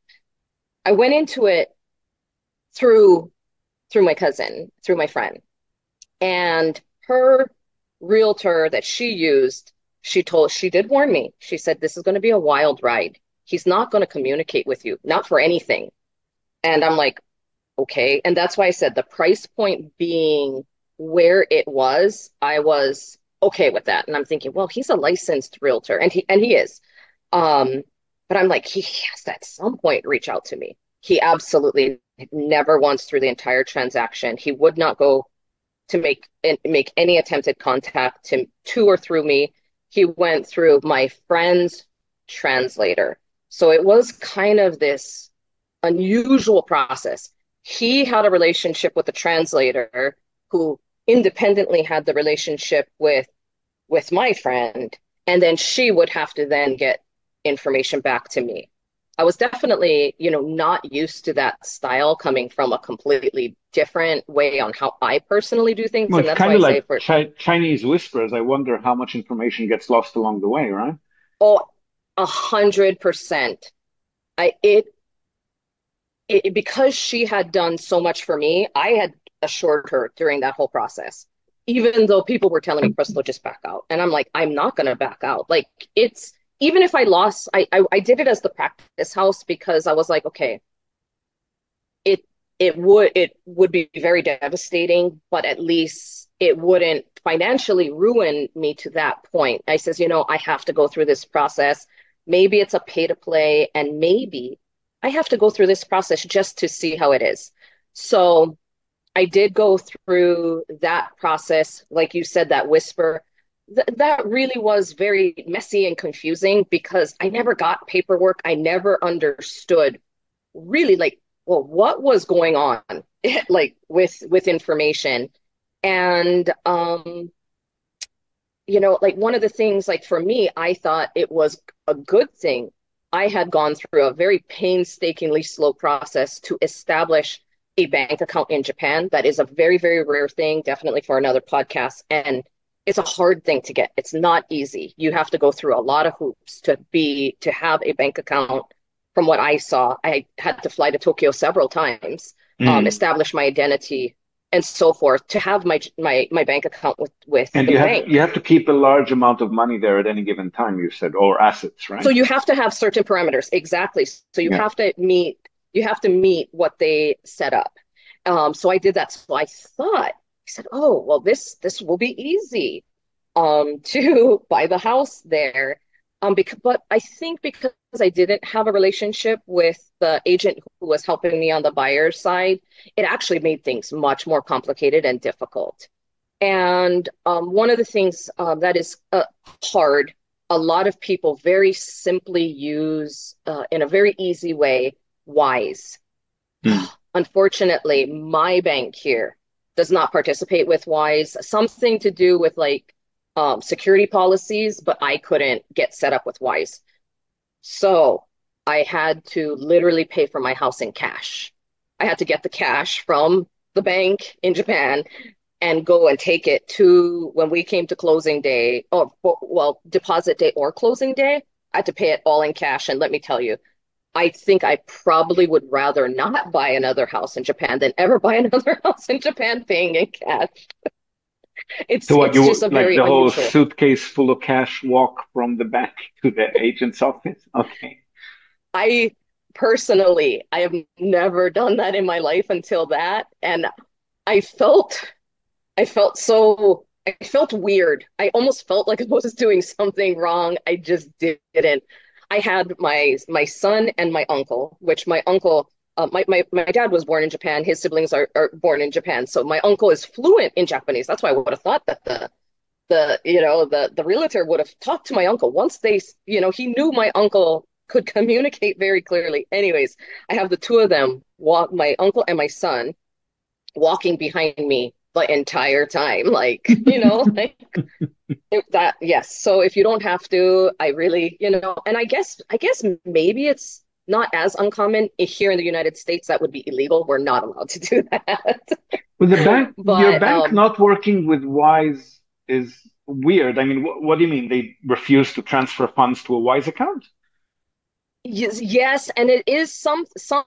I went into it through through my cousin, through my friend, and her realtor that she used. She told she did warn me. She said this is going to be a wild ride. He's not going to communicate with you, not for anything. And I'm like, okay. And that's why I said the price point being where it was, I was okay with that. And I'm thinking, well, he's a licensed realtor and he and he is. Um, but I'm like, he has to at some point reach out to me. He absolutely never once through the entire transaction. He would not go to make make any attempted contact to, to or through me. He went through my friend's translator. So it was kind of this unusual process. He had a relationship with the translator who independently had the relationship with with my friend, and then she would have to then get information back to me. I was definitely, you know, not used to that style coming from a completely different way on how I personally do things. Well, And it's that's kind why I of say like for, chi Chinese whispers. I wonder how much information gets lost along the way, right? oh, a hundred percent. I it it, because she had done so much for me, I had assured her during that whole process, even though people were telling me, Crystal, just back out. And I'm like, I'm not going to back out. Like, it's even if I lost, I, I, I did it as the practice house because I was like, okay, it, it would, it would be very devastating, but at least it wouldn't financially ruin me to that point. I says, you know, I have to go through this process. Maybe it's a pay to play, and maybe I have to go through this process just to see how it is. So I did go through that process. Like you said, that whisper, th that really was very messy and confusing because I never got paperwork. I never understood really like, well, what was going on like with with information. And um you know, like one of the things, like for me, I thought it was a good thing. I had gone through a very painstakingly slow process to establish a bank account in Japan. That is a very, very rare thing, definitely for another podcast. And it's a hard thing to get. It's not easy. You have to go through a lot of hoops to be to have a bank account. From what I saw, I had to fly to Tokyo several times, um, Mm. establish my identity. and so forth to have my my my bank account with with And the you have bank. you have to keep a large amount of money there at any given time, you said, or assets, So right? you have to have certain parameters. Exactly. So you Yeah. have to meet you have to meet what they set up. Um, so I did that. So I thought, I said, oh, well, this this will be easy um to buy the house there. Um, because but I think because I didn't have a relationship with the agent who was helping me on the buyer's side, it actually made things much more complicated and difficult. And um, one of the things um, that is uh, hard, a lot of people very simply use, uh, in a very easy way, WISE. Hmm. Unfortunately, my bank here does not participate with WISE, something to do with like um, security policies, but I couldn't get set up with WISE. So I had to literally pay for my house in cash. I had to get the cash from the bank in Japan and go and take it to when we came to closing day, or well, deposit day or closing day. I had to pay it all in cash. And let me tell you, I think I probably would rather not buy another house in Japan than ever buy another house in Japan paying in cash. It's So what it's just you a like very the whole unusual. suitcase full of cash walk from the bank to the agent's office? Okay. I personally, I have never done that in my life until that, and I felt I felt so I felt weird. I almost felt like I was doing something wrong. I just didn't. I had my my son and my uncle, which my uncle, uh, my, my my dad was born in Japan. His siblings are, are born in Japan. So my uncle is fluent in Japanese. That's why I would have thought that the the you know the the realtor would have talked to my uncle once they you know he knew my uncle could communicate very clearly. Anyways, I have the two of them walk, my uncle and my son, walking behind me the entire time, like, you know, like it, that, yes. So if you don't have to, I really, you know, and I guess, I guess maybe it's not as uncommon here in the United States. That would be illegal. We're not allowed to do that. With the bank, your But bank um, not working with Wise is weird. I mean, wh what do you mean? They refuse to transfer funds to a Wise account? yes, yes, and it is some some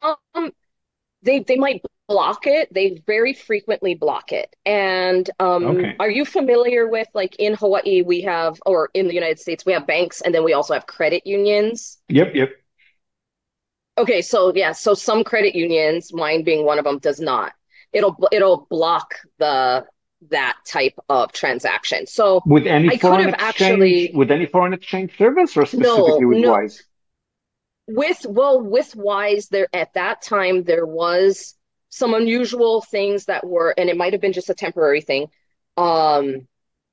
they they might block it. They very frequently block it. And um, Okay. are you familiar with, like, in Hawaii we have, or in the United States we have banks, and then we also have credit unions. Yep, yep. Okay, so yeah, so some credit unions, mine being one of them, does not. It'll it'll block the that type of transaction. So With any I could foreign have exchange, actually, with any foreign exchange service, or no, specifically with no, Wise? with, well, with Wise, there at that time there was some unusual things that were, and it might have been just a temporary thing, um,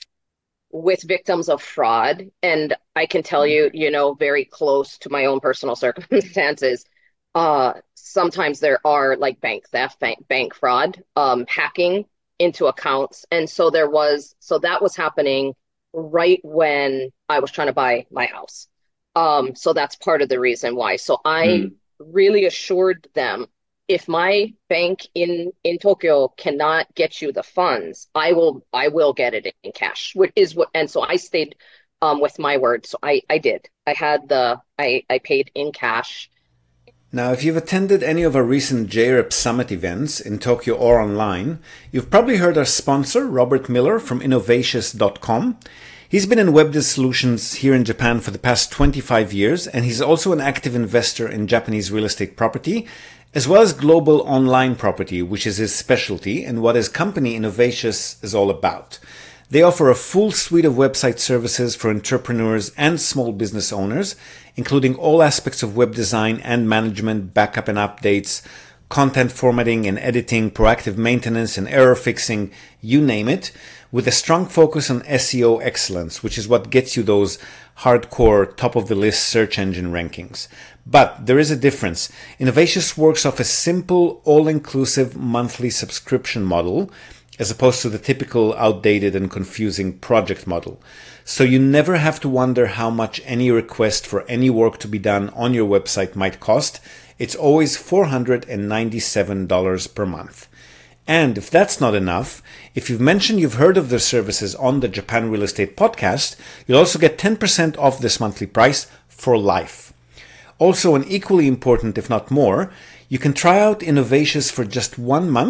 with victims of fraud. And I can tell you, Okay. you know, very close to my own personal circumstances, uh, sometimes there are like bank theft, bank, bank fraud, um, hacking into accounts. And so there was, so that was happening right when I was trying to buy my house. Um, so that's part of the reason why. So I Hmm. really assured them, if my bank in in Tokyo cannot get you the funds, I will I will get it in cash. Which is what, and so I stayed um with my word. So I I did. I had the I I paid in cash. Now, if you've attended any of our recent J R E P Summit events in Tokyo or online, you've probably heard our sponsor, Robert Miller from Innovatius dot com. He's been in web solutions here in Japan for the past twenty-five years, and he's also an active investor in Japanese real estate property, as well as global online property, which is his specialty and what his company Innovatius is all about. They offer a full suite of website services for entrepreneurs and small business owners, including all aspects of web design and management, backup and updates, content formatting and editing, proactive maintenance and error fixing, you name it, with a strong focus on S E O excellence, which is what gets you those hardcore top-of-the-list search engine rankings. But there is a difference. Innovatius works off a simple, all-inclusive monthly subscription model, as opposed to the typical outdated and confusing project model. So you never have to wonder how much any request for any work to be done on your website might cost. It's always four hundred ninety-seven dollars per month. And if that's not enough, if you've mentioned you've heard of their services on the Japan Real Estate Podcast, you'll also get ten percent off this monthly price for life. Also, and equally important, if not more, you can try out Innovatius for just one month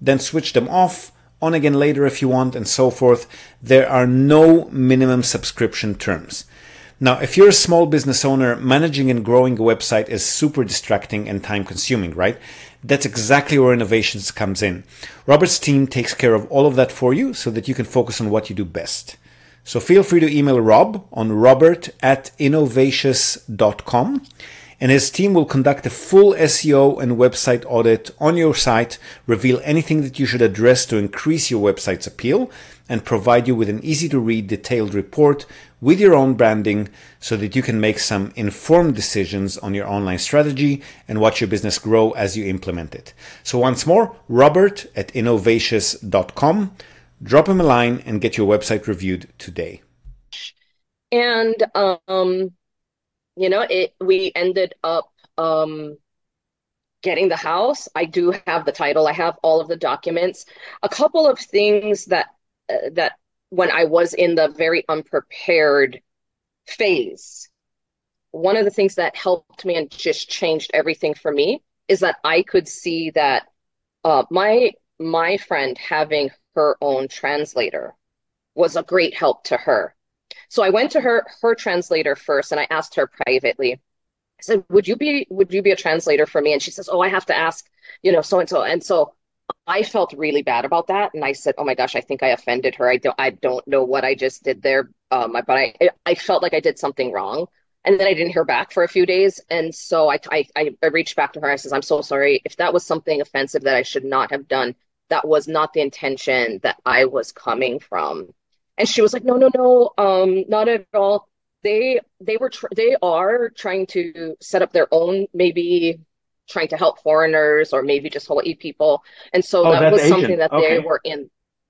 then switch them off, on again later if you want, and so forth. There are no minimum subscription terms. Now, if you're a small business owner, managing and growing a website is super distracting and time consuming, right? That's exactly where Innovations comes in. Robert's team takes care of all of that for you so that you can focus on what you do best. So feel free to email Rob on robert at innovations dot com, and his team will conduct a full S E O and website audit on your site, reveal anything that you should address to increase your website's appeal, and provide you with an easy-to-read, detailed report with your own branding so that you can make some informed decisions on your online strategy and watch your business grow as you implement it. So once more, robert at innovations dot com. Drop him a line and get your website reviewed today. And, um, you know, it, we ended up um, getting the house. I do have the title. I have all of the documents. A couple of things that uh, that when I was in the very unprepared phase, one of the things that helped me and just changed everything for me is that I could see that uh, my my friend having her own translator was a great help to her. So I went to her her translator first, and I asked her privately. I said, "Would you be would you be a translator for me?" And she says, "Oh, I have to ask, you know, so and so." And so I felt really bad about that, and I said, "Oh my gosh, I think I offended her. I don't I don't know what I just did there, um, but I I felt like I did something wrong." And then I didn't hear back for a few days, and so I I, I reached back to her. I says, "I'm so sorry if that was something offensive that I should not have done. That was not the intention that I was coming from." And she was like, "No, no, no, um, not at all. They they were tr they are trying to set up their own, maybe trying to help foreigners or maybe just Hawaii people." And so Oh, that that's was something Asian. that they Okay. were in.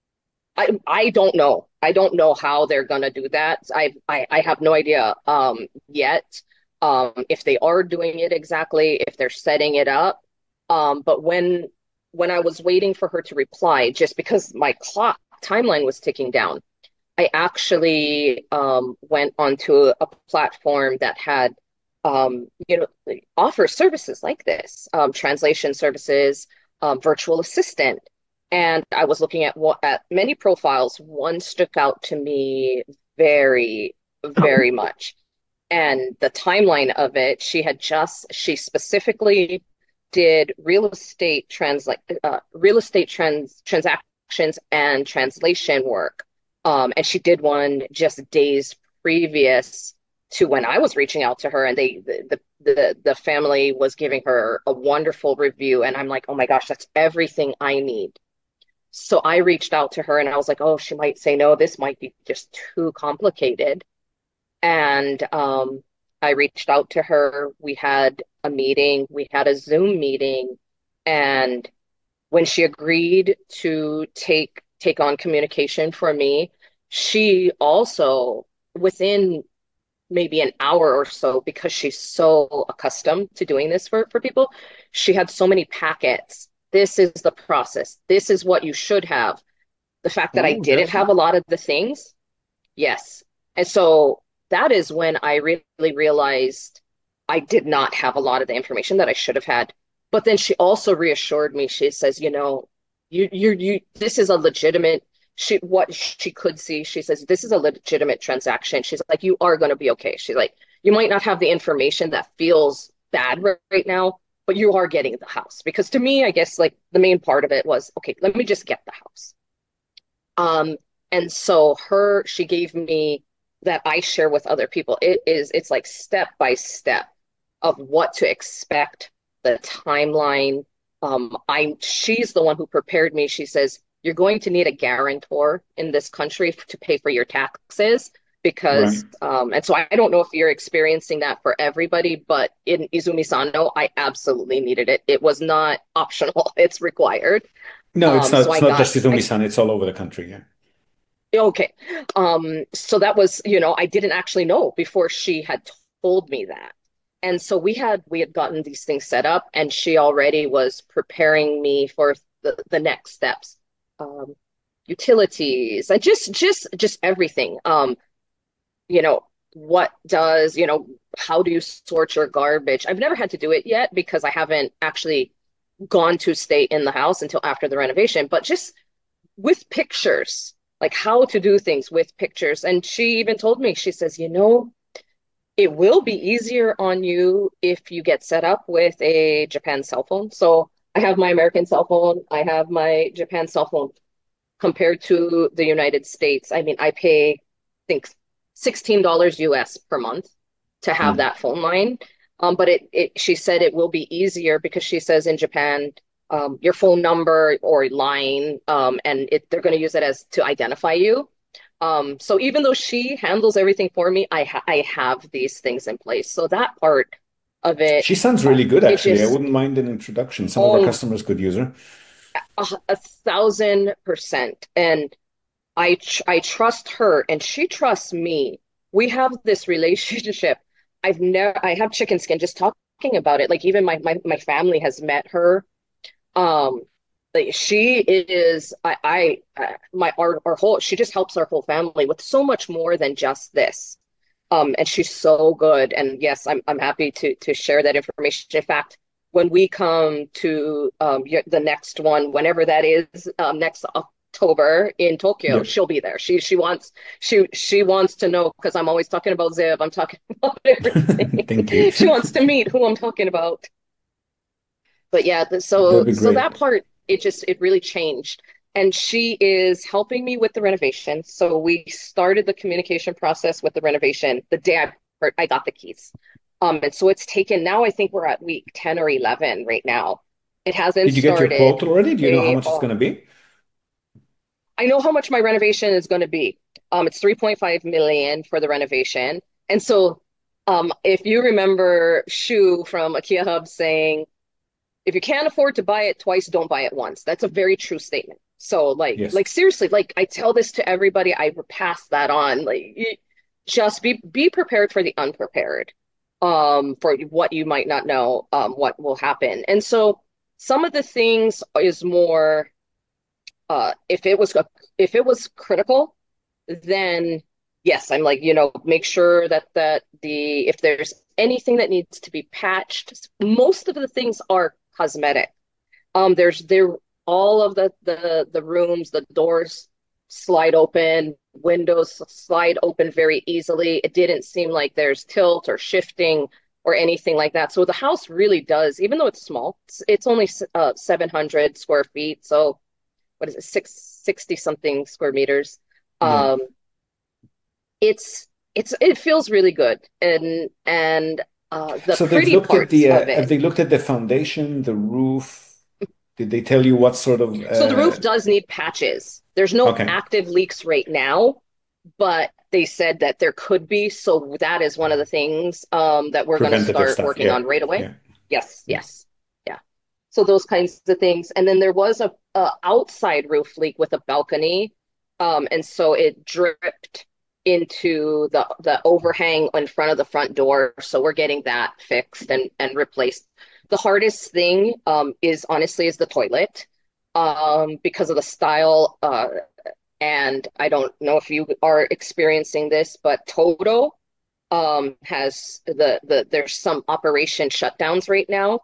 I I don't know. I don't know how they're gonna do that. I I, I have no idea um, yet um, if they are doing it exactly, if they're setting it up. Um, but when when I was waiting for her to reply, just because my clock timeline was ticking down, I actually um, went onto a, a platform that had um, you know offers services like this, um, translation services, um, virtual assistant. And I was looking at what at many profiles. One stuck out to me very, very much. And the timeline of it, she had just, she specifically did real estate translate, uh, real estate trans transactions and translation work. Um, and she did one just days previous to when I was reaching out to her, and they the the the, the family was giving her a wonderful review. And I'm like, oh my gosh, that's everything I need. So I reached out to her, and I was like, oh, she might say no, this might be just too complicated. And um, I reached out to her. We had a meeting, we had a Zoom meeting. And when she agreed to take take on communication for me, she also, within maybe an hour or so, because she's so accustomed to doing this for, for people, she had so many packets. This is the process. This is what you should have. The fact that I Oh, didn't that's have nice. a lot of the things, yes. And so that is when I really realized I did not have a lot of the information that I should have had. But then she also reassured me. She says, you know, you you you this is a legitimate she what she could see. She says, this is a legitimate transaction. She's like, you are going to be okay. She's like, you might not have the information that feels bad right, right now, but you are getting the house. Because to me, I guess like the main part of it was, okay, let me just get the house. Um, and so her, she gave me that I share with other people. It is, it's like step by step of what to expect, the timeline. Um, I, she's the one who prepared me. She says, you're going to need a guarantor in this country f- to pay for your taxes Right. because, um, and so I don't know if you're experiencing that for everybody, but in Izumi Sano, I absolutely needed it. It was not optional, it's required. No, it's Um, not. so It's I not got, just I Izumi-san. It's all over the country. Yeah. Okay. Um, so that was, you know, I didn't actually know before she had told me that. And so we had we had gotten these things set up, and she already was preparing me for the, the next steps. Um, utilities, and just just just everything. Um, you know, what does, you know, how do you sort your garbage? I've never had to do it yet because I haven't actually gone to stay in the house until after the renovation, but just with pictures, like how to do things with pictures. And she even told me, she says, you know, it will be easier on you if you get set up with a Japan cell phone. So I have my American cell phone, I have my Japan cell phone. Compared to the United States, I mean, I pay, I think, sixteen dollars U S per month to have Mm. that phone line. Um, but it, it, she said it will be easier because she says in Japan, um, your phone number or line, um, and it, they're going to use it as to identify you. Um, so even though she handles everything for me, I ha I have these things in place. So that part of it, She sounds uh, really good, it actually. I just, wouldn't mind an introduction. Some of our oh, customers could use her. a, a thousand percent. And I tr I trust her and she trusts me. We have this relationship. I've never I have chicken skin just talking about it. Like even my my my family has met her. Um like she is I I uh, my our our whole she just helps our whole family with so much more than just this. Um and she's so good, and yes, I'm I'm happy to to share that information. In fact, when we come to um y- the next one, whenever that is, um next October in Tokyo, Yep. she'll be there. She she wants she she wants to know because I'm always talking about Ziv. I'm talking about everything. Thank you. She wants to meet who I'm talking about. But yeah, th- That'd so be so great. that part, it just it really changed. And she is helping me with the renovation. So we started the communication process with the renovation the day I heard I got the keys. Um, and so it's taken, now I think we're at week ten or eleven right now. It hasn't Did you get your started. quote already? Do you know how They much it's are going to be? I know how much my renovation is going to be. Um, it's three point five million for the renovation. And so, um, if you remember Shu from IKEA Hub saying, if you can't afford to buy it twice, don't buy it once. That's a very true statement. So, like, Yes. like seriously, like I tell this to everybody, I pass that on. Like, you, just be be prepared for the unprepared, um, for what you might not know, um, what will happen. And so, some of the things is more uh, if it was if it was critical, then yes, I'm like, you know, make sure that that the if there's anything that needs to be patched, most of the things are cosmetic. Um, there's there all of the the the rooms, the doors slide open, windows slide open very easily. It didn't seem like there's tilt or shifting or anything like that. So the house really does, even though it's small, it's, it's only uh, seven hundred square feet. So what is it, six sixty something square meters. Yeah. Um, it's it's it feels really good, and and uh, the So they've pretty looked at parts the of uh, have it. they looked at the foundation, the roof? Did they tell you what sort of So the uh roof does need patches. There's no okay, active leaks right now, but they said that there could be. So that is one of the things um, that we're going to preventative start stuff. working Yeah. on right away. Yeah. Yes, Yeah. yes, yeah. So those kinds of things. And then there was a, a outside roof leak with a balcony, um, and so it dripped into the the overhang in front of the front door. So we're getting that fixed and and replaced. The hardest thing, um, is honestly is the toilet, um, because of the style. Uh, and I don't know if you are experiencing this, but Toto um, has the the there's some operation shutdowns right now,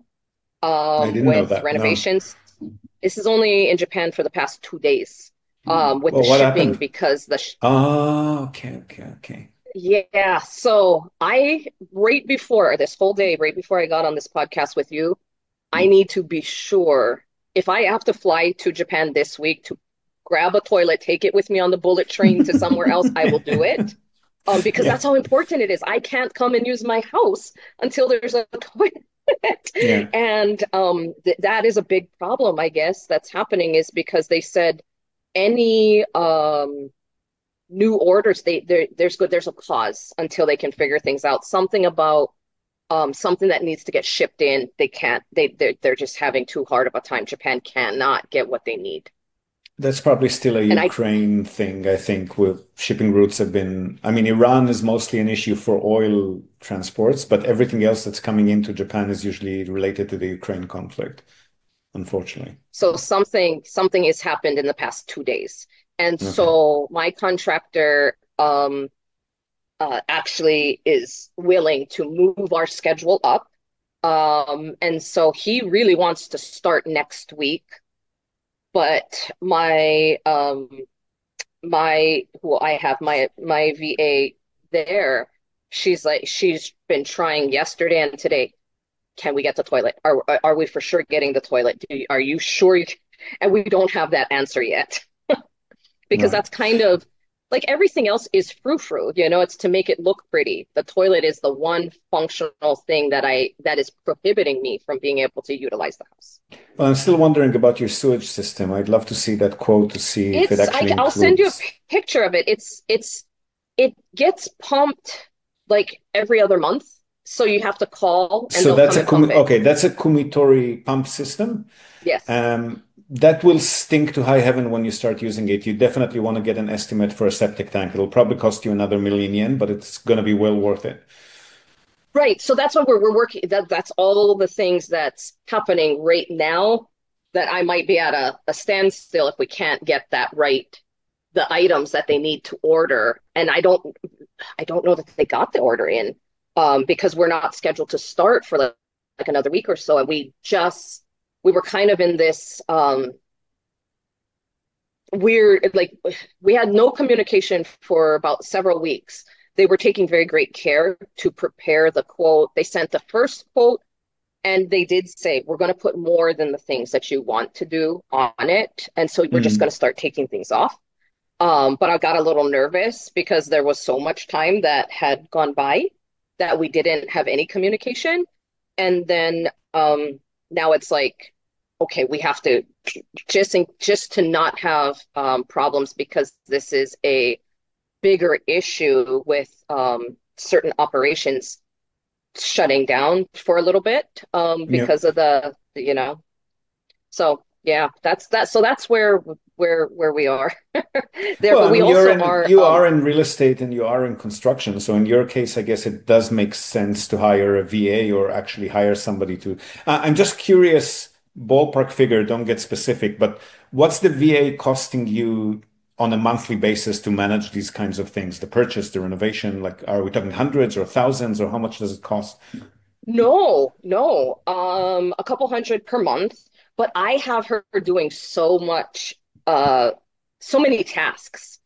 I um, didn't know with that. No. renovations. This is only in Japan for the past two days, um, with the Well, what shipping happened? because the sh Oh, okay, okay, okay. yeah. So I right before this whole day, right before I got on this podcast with you, I need to be sure if I have to fly to Japan this week to grab a toilet, take it with me on the bullet train to somewhere else, I will do it. Um, because Yeah. that's how important it is. I can't come and use my house until there's a toilet. Yeah. And um, th that is a big problem, I guess, that's happening is because they said any um, new orders, they there, there's good there's a pause until they can figure things out. Something about um, something that needs to get shipped in, they can't. They they're, they're just having too hard of a time. Japan cannot get what they need. That's probably still a And I Ukraine thing, I think, with shipping routes have been, I mean, Iran is mostly an issue for oil transports, but everything else that's coming into Japan is usually related to the Ukraine conflict, unfortunately. so something something has happened in the past two days, and Okay. so my contractor um uh, actually is willing to move our schedule up. Um, and so he really wants to start next week. But my um my who I have my my V A there, she's like she's been trying yesterday and today. Can we get the toilet? Are are we for sure getting the toilet? Do you, are you sure you can? And we don't have that answer yet because Right. that's kind of like everything else is frou-frou, you know, it's to make it look pretty. The toilet is the one functional thing that I that is prohibiting me from being able to utilize the house. Well, I'm still wondering about your sewage system. I'd love to see that quote to see if it It's I, actually I'll send you a includes. picture of it. It's it's it gets pumped like every other month, so you have to call and So they'll that's come a and pump Kumi, it. okay, that's a Kumitori pump system. Yes. Um, that will stink to high heaven when you start using it. You definitely want to get an estimate for a septic tank. It'll probably cost you another million yen, but it's going to be well worth it. Right. So that's what we're we're working that that's all the things that's happening right now that I might be at a, a standstill if we can't get that right, the items that they need to order. And I don't I don't know that they got the order in um because we're not scheduled to start for like, like another week or so. And we just we were kind of in this um weird like we had no communication for about several weeks. They were taking very great care to prepare the quote. They sent the first quote and they did say, we're going to put more than the things that you want to do on it. And so we're just going Mm. to start taking things off. Um, but I got a little nervous because there was so much time that had gone by that we didn't have any communication. And then um, now it's like, okay, we have to just in, just to not have um, problems because this is a bigger issue with um, certain operations shutting down for a little bit um, Yeah. because of the, you know, so yeah, that's that. So that's where where where we are there. Well, But I we mean, you're also in are you um, are in real estate and you are in construction. So in your case, I guess it does make sense to hire a V A or actually hire somebody to. Uh, I'm just curious, ballpark figure, don't get specific, but what's the V A costing you on a monthly basis to manage these kinds of things? The purchase, the renovation, like are we talking hundreds or thousands or how much does it cost? no, no, um, a couple hundred per month. But I have her doing so much, uh, so many tasks,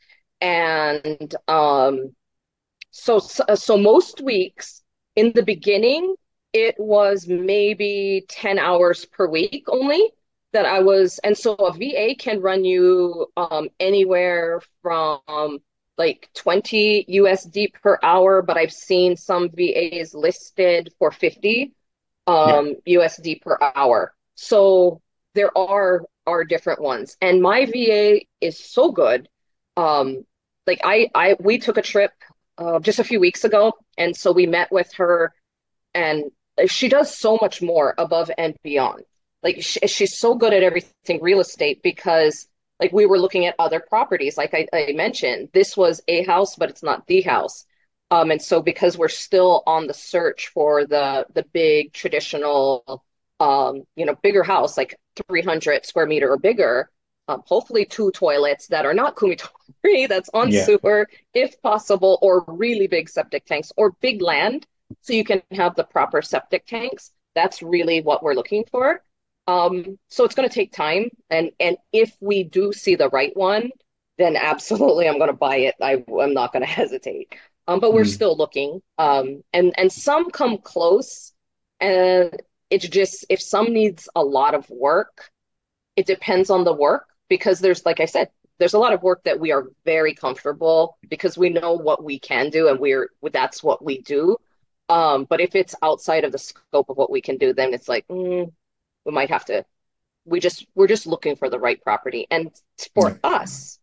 and um, so so, so most weeks in the beginning, it was maybe ten hours per week only that I was, and so a V A can run you um, anywhere from like twenty U S D per hour, but I've seen some V As listed for fifty Yeah. um, U S D per hour. So there are are different ones. And my V A is so good. Um, like I I we took a trip uh, just a few weeks ago, and so we met with her, and she does so much more above and beyond. Like she, she's so good at everything real estate because like we were looking at other properties. Like I, I mentioned, this was a house, but it's not the house. Um, and so because we're still on the search for the the big traditional, um, you know, bigger house, like three hundred square meter or bigger, um, hopefully two toilets that are not kumitori, that's on Yeah. sewer, if possible, or really big septic tanks or big land so you can have the proper septic tanks. That's really what we're looking for. Um, so it's going to take time, and and if we do see the right one, then absolutely I'm going to buy it. I, I'm not going to hesitate. Um, but we're Mm. still looking. Um, and and some come close, and it's just if some needs a lot of work, it depends on the work because there's like I said, there's a lot of work that we are very comfortable because we know what we can do and we're that's what we do. Um, but if it's outside of the scope of what we can do, then it's like mm, we might have to. We just we're just looking for the right property. And Yeah. for us,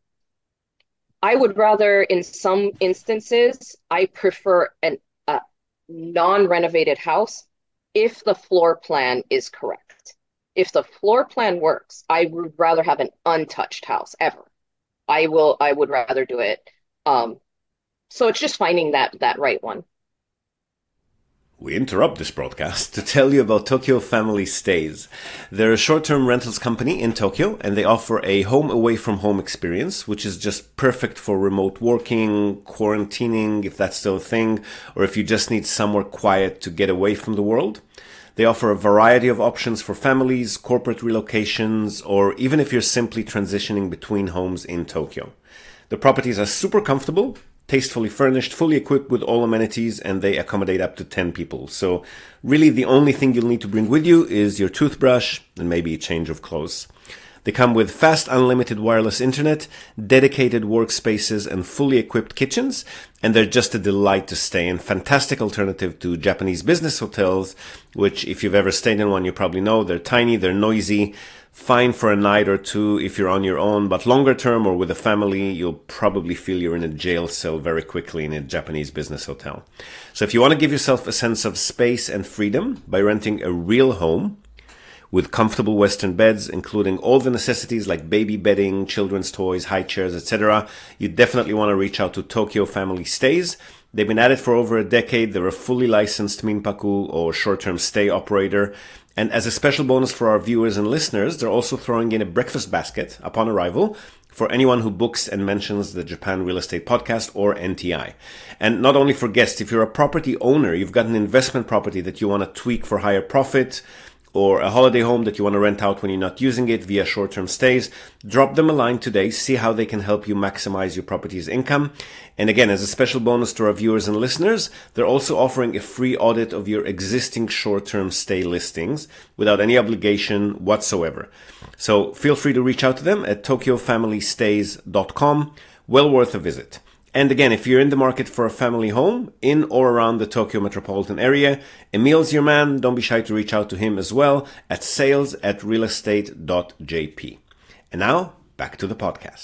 I would rather, in some instances, I prefer an a non-renovated house if the floor plan is correct. If the floor plan works, I would rather have an untouched house ever. I will I would rather do it. Um, so it's just finding that that right one. We interrupt this broadcast to tell you about Tokyo Family Stays. They're a short-term rentals company in Tokyo, and they offer a home away from home experience, which is just perfect for remote working, quarantining, if that's still a thing, or if you just need somewhere quiet to get away from the world. They offer a variety of options for families, corporate relocations, or even if you're simply transitioning between homes in Tokyo. The properties are super comfortable, tastefully furnished, fully equipped with all amenities, and they accommodate up to ten people. So really the only thing you'll need to bring with you is your toothbrush and maybe a change of clothes. They come with fast unlimited wireless internet, dedicated workspaces, and fully equipped kitchens, and they're just a delight to stay in. Fantastic alternative to Japanese business hotels, which if you've ever stayed in one, you probably know they're tiny, they're noisy, fine for a night or two if you're on your own, but longer term or with a family, you'll probably feel you're in a jail cell very quickly in a Japanese business hotel. So if you want to give yourself a sense of space and freedom by renting a real home, with comfortable Western beds, including all the necessities like baby bedding, children's toys, high chairs, et cetera, you definitely want to reach out to Tokyo Family Stays. They've been at it for over a decade. They're a fully licensed minpaku or short-term stay operator. And as a special bonus for our viewers and listeners, they're also throwing in a breakfast basket upon arrival for anyone who books and mentions the Japan Real Estate Podcast or N T I. And not only for guests, if you're a property owner, you've got an investment property that you want to tweak for higher profit, or a holiday home that you want to rent out when you're not using it via short-term stays, drop them a line today, see how they can help you maximize your property's income. And again, as a special bonus to our viewers and listeners, they're also offering a free audit of your existing short-term stay listings without any obligation whatsoever. So feel free to reach out to them at tokyo family stays dot com. Well worth a visit. And again, if you're in the market for a family home in or around the Tokyo metropolitan area, Emil's your man. Don't be shy to reach out to him as well at sales at realestate dot j p. And now, back to the podcast.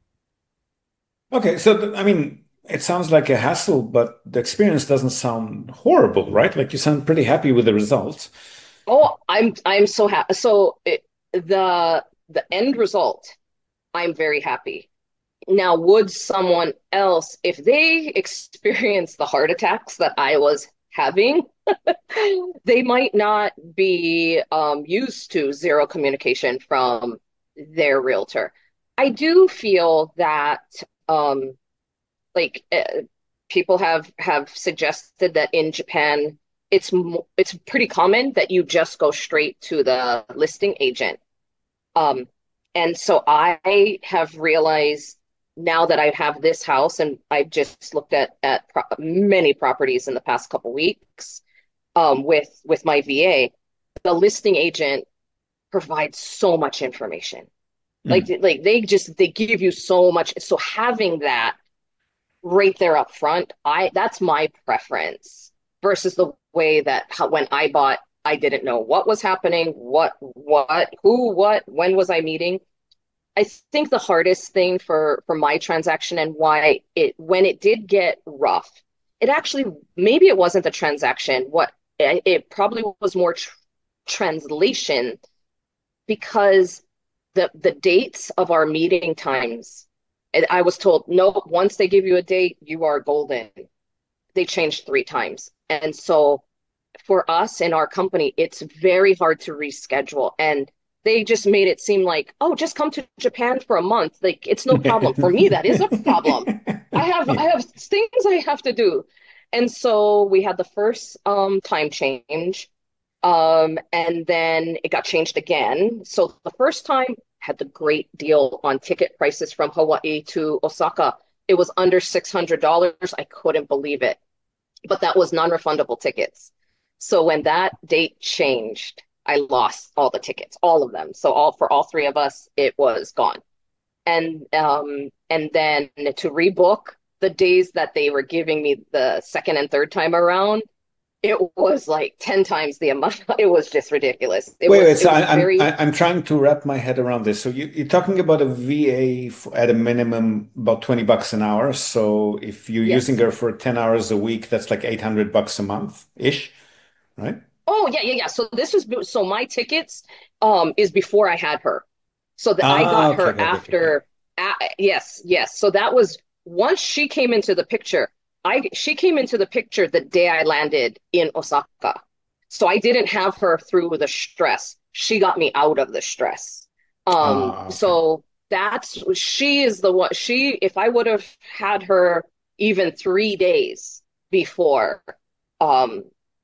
Okay, so th- I mean, it sounds like a hassle, but the experience doesn't sound horrible, right? Like you sound pretty happy with the results. Oh, I'm I'm so happy. So it, the the end result, I'm very happy. Now, would someone else, if they experience the heart attacks that I was having, they might not be um, used to zero communication from their realtor. I do feel that, um, like, uh, people have have suggested that in Japan, it's mo- it's pretty common that you just go straight to the listing agent. Um, and so I have realized now that I have this house, and I've just looked at at pro many properties in the past couple weeks, um, with with my V A, the listing agent provides so much information. Like Mm. like they just they give you so much. So having that right there up front, I that's my preference versus the way that how, when I bought, I didn't know what was happening, what what who what when was I meeting. I think the hardest thing for for my transaction and why it when it did get rough, it actually maybe it wasn't the transaction. What it, it probably was more tr translation because the the dates of our meeting times, and I was told no, once they give you a date, you are golden. They changed three times, and so for us in our company, it's very hard to reschedule. And they just made it seem like, oh, just come to Japan for a month. Like it's no problem. For me, that is a problem. I have I Yeah. have things I have to do. And so we had the first um time change. Um, and then it got changed again. So the first time had the great deal on ticket prices from Hawaii to Osaka. It was under six hundred dollars. I couldn't believe it. But that was non-refundable tickets. So when that date changed, I lost all the tickets, all of them. So all for all three of us, it was gone. And um and then to rebook the days that they were giving me the second and third time around, it was like ten times the amount. It was just ridiculous. It Wait, was wait. it So was I, I'm very I- I'm trying to wrap my head around this. So you, you're talking about a V A f at a minimum about twenty bucks an hour. So if you're using yes. her for ten hours a week, that's like eight hundred bucks a month ish, right? Oh yeah, yeah, yeah. So this was so my tickets um is before I had her. So that I Ah, got okay, her okay, okay, okay. after a yes, yes. So that was once she came into the picture. I she came into the picture the day I landed in Osaka. So I didn't have her through the stress. She got me out of the stress. Um, Ah, okay. so that's she is the one she if I would have had her even three days before, um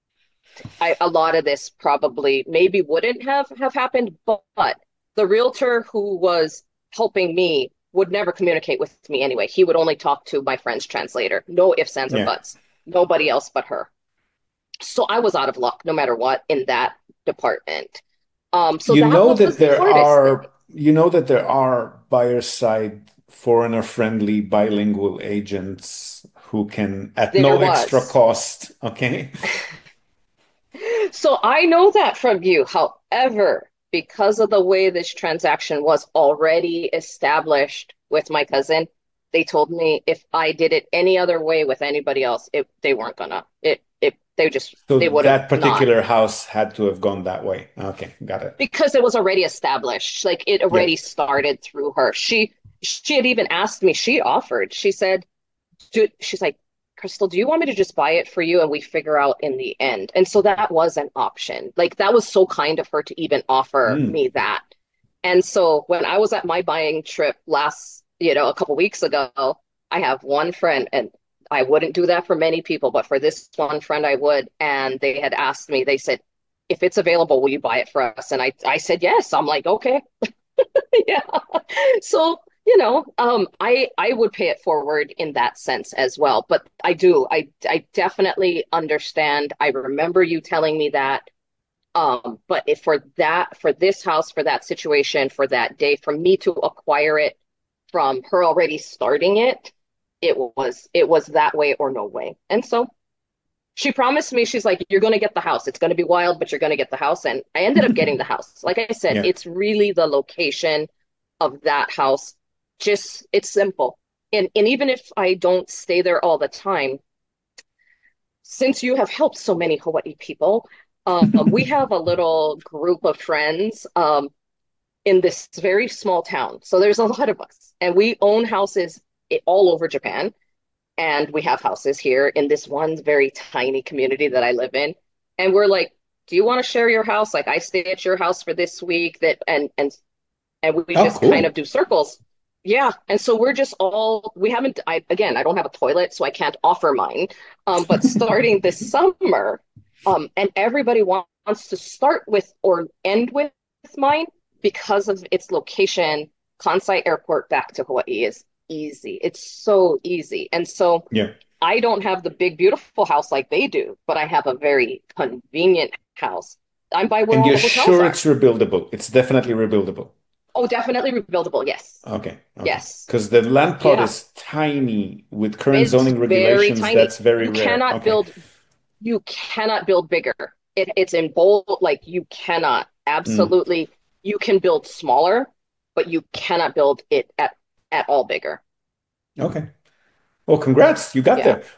I, a lot of this probably maybe wouldn't have have happened, but, but the realtor who was helping me would never communicate with me anyway. He would only talk to my friend's translator. No ifs, ands, or Yeah. buts. Nobody else but her. So I was out of luck no matter what in that department. Um, so You that know that was the there hardest thing. are you know that there are buyer side foreigner friendly bilingual agents who can at There no extra was. cost, okay? So I know that from you. However, because of the way this transaction was already established with my cousin, they told me if I did it any other way with anybody else, it they weren't gonna. It it they just So they would have that not particular house had to have gone that way. Okay, got it. because it was already established. Like it Yeah. already started through her. She she had even asked me, she offered. She said, do, she's like, Crystal, do you want me to just buy it for you and we figure out in the end? And so that was an option. Like that was so kind of her to even offer Mm. me that. And so when I was at my buying trip last, you know, a couple weeks ago, I have one friend, and I wouldn't do that for many people, but for this one friend I would. And they had asked me, they said, if it's available, will you buy it for us? And I, I said yes. I'm like, okay, yeah. So, you know, um, I I would pay it forward in that sense as well. But I do, I I definitely understand. I remember you telling me that. Um, but if for that, for this house, for that situation, for that day, for me to acquire it from her already starting it, it was it was that way or no way. And so she promised me, she's like, you're going to get the house. It's going to be wild, but you're going to get the house. And I ended up getting the house. Like I said, Yeah. it's really the location of that house. Just, it's simple. And, and even if I don't stay there all the time, since you have helped so many Hawaii people, um, we have a little group of friends um, in this very small town. So there's a lot of us, and we own houses i- all over Japan. And we have houses here in this one very tiny community that I live in. And we're like, do you want to share your house? Like I stay at your house for this week that and and and we Oh, just kind of cool. do circles. Yeah. And so we're just all we haven't I again, I don't have a toilet, so I can't offer mine. Um, but starting this summer, um, and everybody wa- wants to start with or end with mine because of its location. Kansai Airport back to Hawaii is easy. It's so easy. And so Yeah. I don't have the big, beautiful house like they do, but I have a very convenient house. I'm by where And all you're the hotels sure are. it's rebuildable? It's definitely rebuildable. Oh, definitely rebuildable. Yes. Okay, okay. Yes. Because the land plot Yeah. is tiny with current It's zoning very regulations, tiny. that's very You rare. cannot Okay. build, you cannot build bigger. It, it's in bold, like you cannot. Mm. Absolutely. You can build smaller, but you cannot build it at at all bigger. Okay. Well, congrats. You got Yeah. there.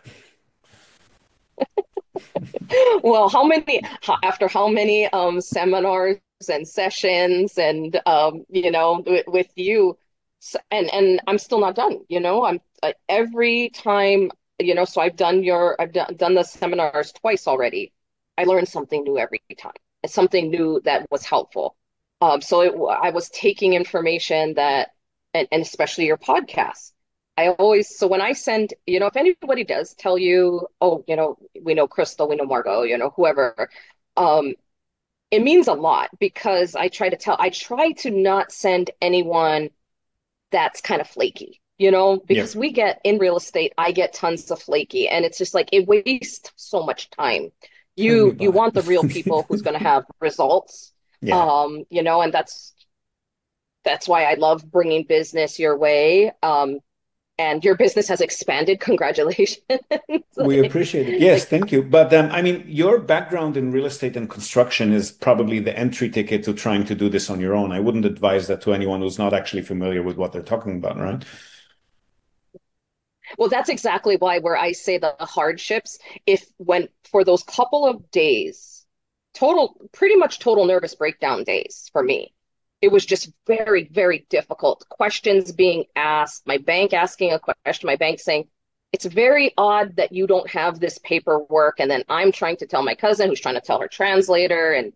Well, how many, ho- after how many um, seminars and sessions and, um, you know, with, with you, s- and, and I'm still not done, you know, I'm uh, every time, you know, so I've done your, I've done, done the seminars twice already. I learned something new every time. It's something new that was helpful. Um, so it, I was taking information that, and, and especially your podcast. I always, so when I send, you know, if anybody does tell you, oh, you know, we know Crystal, we know Margot, you know, whoever, um, it means a lot because I try to tell, I try to not send anyone that's kind of flaky, you know, Yeah. because we get in real estate, I get tons of flaky and it's just like it wastes so much time. Tell me You you about want the real people who's going to it. have results. Yeah. Um, you know, and that's that's why I love bringing business your way. Um, and your business has expanded. Congratulations. We Like, appreciate it. Yes, like, thank you. But um, I mean, your background in real estate and construction is probably the entry ticket to trying to do this on your own. I wouldn't advise that to anyone who's not actually familiar with what they're talking about, right? well, that's exactly why where I say the hardships, if when for those couple of days, total, pretty much total nervous breakdown days for me. It was just very, very difficult. Questions being asked, my bank asking a question, my bank saying, it's very odd that you don't have this paperwork. And then I'm trying to tell my cousin who's trying to tell her translator, and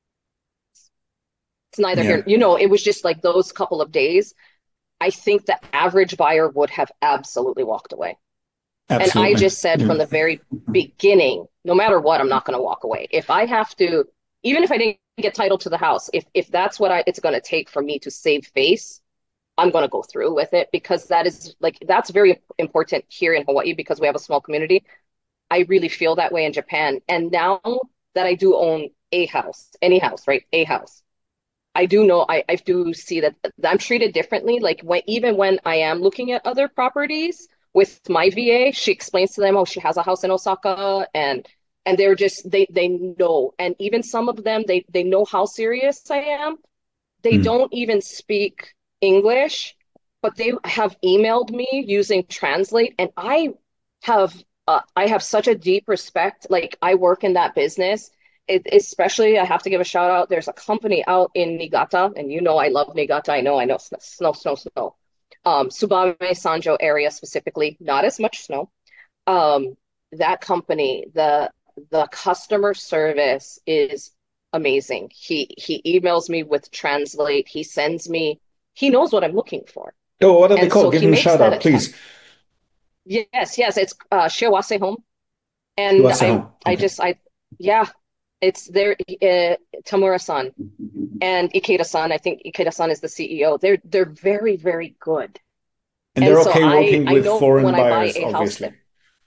it's neither here, Yeah. you know, it was just like those couple of days. I think the average buyer would have absolutely walked away. And I Absolutely. just said Yeah. from the very beginning, no matter what, I'm not going to walk away. If I have to, even if I didn't get title to the house, if if that's what I, it's going to take for me to save face, I'm going to go through with it because that is like that's very important here in Hawaii because we have a small community. I really feel that way in Japan. And now that I do own a house, any house, right? A house. I do know I, I do see that I'm treated differently. Like when even when I am looking at other properties with my V A, she explains to them, oh, she has a house in Osaka and and they're just they they know. And even some of them they they know how serious I am. They Mm. don't even speak English, but they have emailed me using Translate, and I have uh, I have such a deep respect. Like I work in that business. It, especially, I have to give a shout out. There's a company out in Niigata, and you know I love Niigata. I know, I know, snow, snow, snow, snow. Um, Tsubame Sanjo area specifically, not as much snow. Um, that company, the the customer service is amazing. He he emails me with Translate. He sends me. He knows what I'm looking for, Oh, what are they and called? so Give he them a makes shout that out, attempt. please. Yes, yes, it's uh, Shiawase Home, and Shiwase I Home. I Okay. just I yeah, it's there. Uh, Tamura-san and Ikeda-san. I think Ikeda-san is the C E O. They're they're very very good, And and they're so okay I working I with know foreign when I buy buyers, a house obviously. there.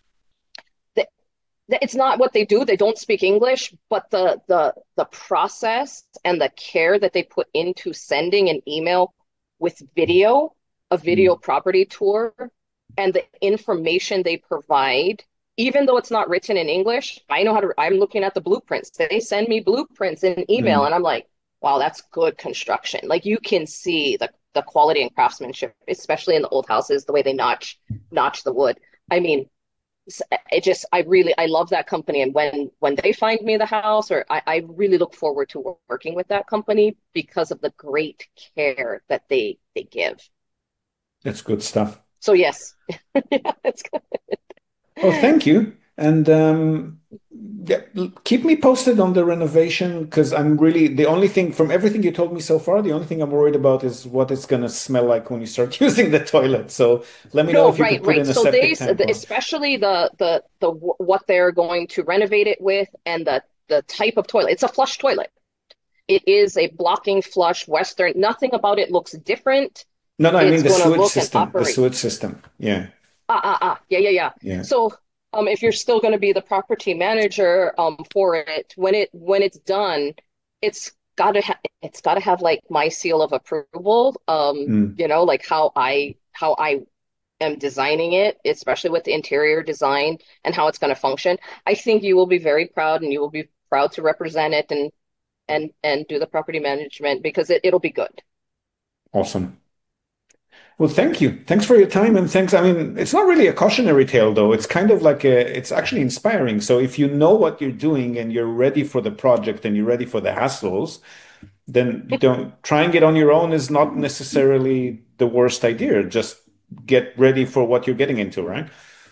It's not what they do. They don't speak English, but the the the process and the care that they put into sending an email with video, a video Mm. property tour, and the information they provide, even though it's not written in English, I know how to, I'm looking at the blueprints. They send me blueprints in email, Mm. and I'm like, wow, that's good construction. Like you can see the the quality and craftsmanship, especially in the old houses, the way they notch notch the wood. I mean, it just I really I love that company, and when when they find me the house or I, I really look forward to working with that company because of the great care that they they give. That's good stuff. So yes. Yeah, it's good. Oh, thank you. And um, yeah, l- keep me posted on the renovation because I'm really the only thing from everything you told me so far, the only thing I'm worried about is what it's gonna smell like when you start using the toilet. So let me know No, if you right, could put right. in a So they septic tank or especially the the the what they're going to renovate it with and the the type of toilet. It's a flush toilet. It is a blocking flush Western. Nothing about it looks different. no, no, I mean It's the going to sewage look and system, the operate. sewage system. Yeah, Ah, ah, ah. Yeah, yeah, yeah. yeah. So, um, if you're still going to be the property manager, um, for it, when it when it's done, it's got to ha it's got to have like my seal of approval. Um, Mm, you know, like how I how I am designing it, especially with the interior design and how it's going to function. I think you will be very proud, and you will be proud to represent it and and and do the property management because it, it'll be good. awesome. Well, thank you. Thanks for your time and thanks. I mean, it's not really a cautionary tale though. It's kind of like a, it's actually inspiring. So if you know what you're doing and you're ready for the project and you're ready for the hassles, then you don't trying it on your own is not necessarily the worst idea. Just get ready for what you're getting into, right?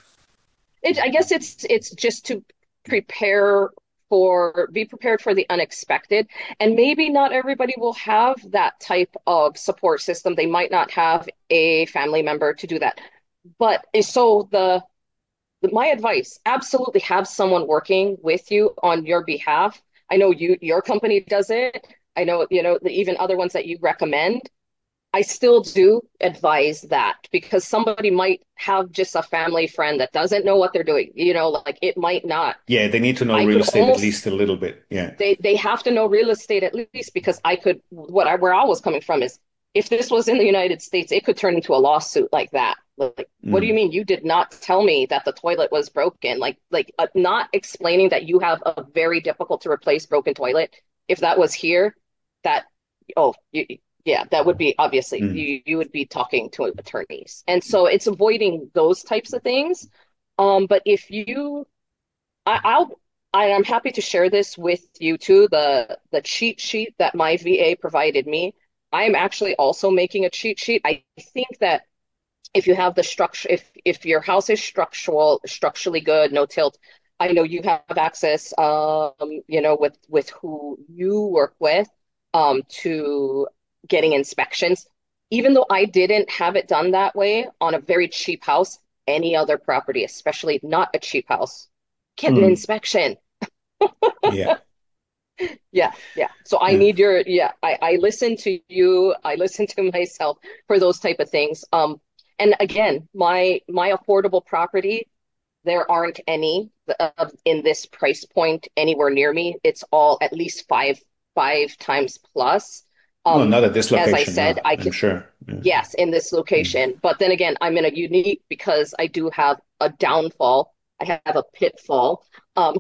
It, I guess it's it's just to prepare for be prepared for the unexpected. And maybe not everybody will have that type of support system. They might not have a family member to do that. But eh, so the, the my advice, absolutely have someone working with you on your behalf. I know you your company does it. I know, you know, even other ones that you recommend. I still do advise that because somebody might have just a family friend that doesn't know what they're doing. You know, like it might not. Yeah, they need to know I real could estate at almost least a little bit. Yeah. they they have to know real estate at least because I could what I where I was coming from is if this was in the United States, it could turn into a lawsuit like that. Like, what do you Mm. mean you did not tell me that the toilet was broken? Like like uh, not explaining that you have a very difficult to replace broken toilet. If that was here, that oh you, yeah, that would be obviously Mm. you you would be talking to attorneys. And so it's avoiding those types of things. Um, but if you I, I'll I, I'm happy to share this with you too, the the cheat sheet that my V A provided me. I am actually also making a cheat sheet. I think that if you have the structure, if if your house is structural, structurally good, no tilt, I know you have access, um, you know, with with who you work with, um, to getting inspections. Even though I didn't have it done that way on a very cheap house, any other property, especially not a cheap house, get an Mm. inspection. Yeah. Yeah, yeah. So I Yeah. need your, yeah, I, I listen to you, I listen to myself for those type of things. Um, and again, my my affordable property, there aren't any uh, in this price point anywhere near me. It's all at least five five times plus. Well, Um, not at this as I location, said, no, I I'm can, sure. Yeah. yes, in this Mm. location. But then again, I'm in a unique because I do have a downfall. I have a pitfall. Um,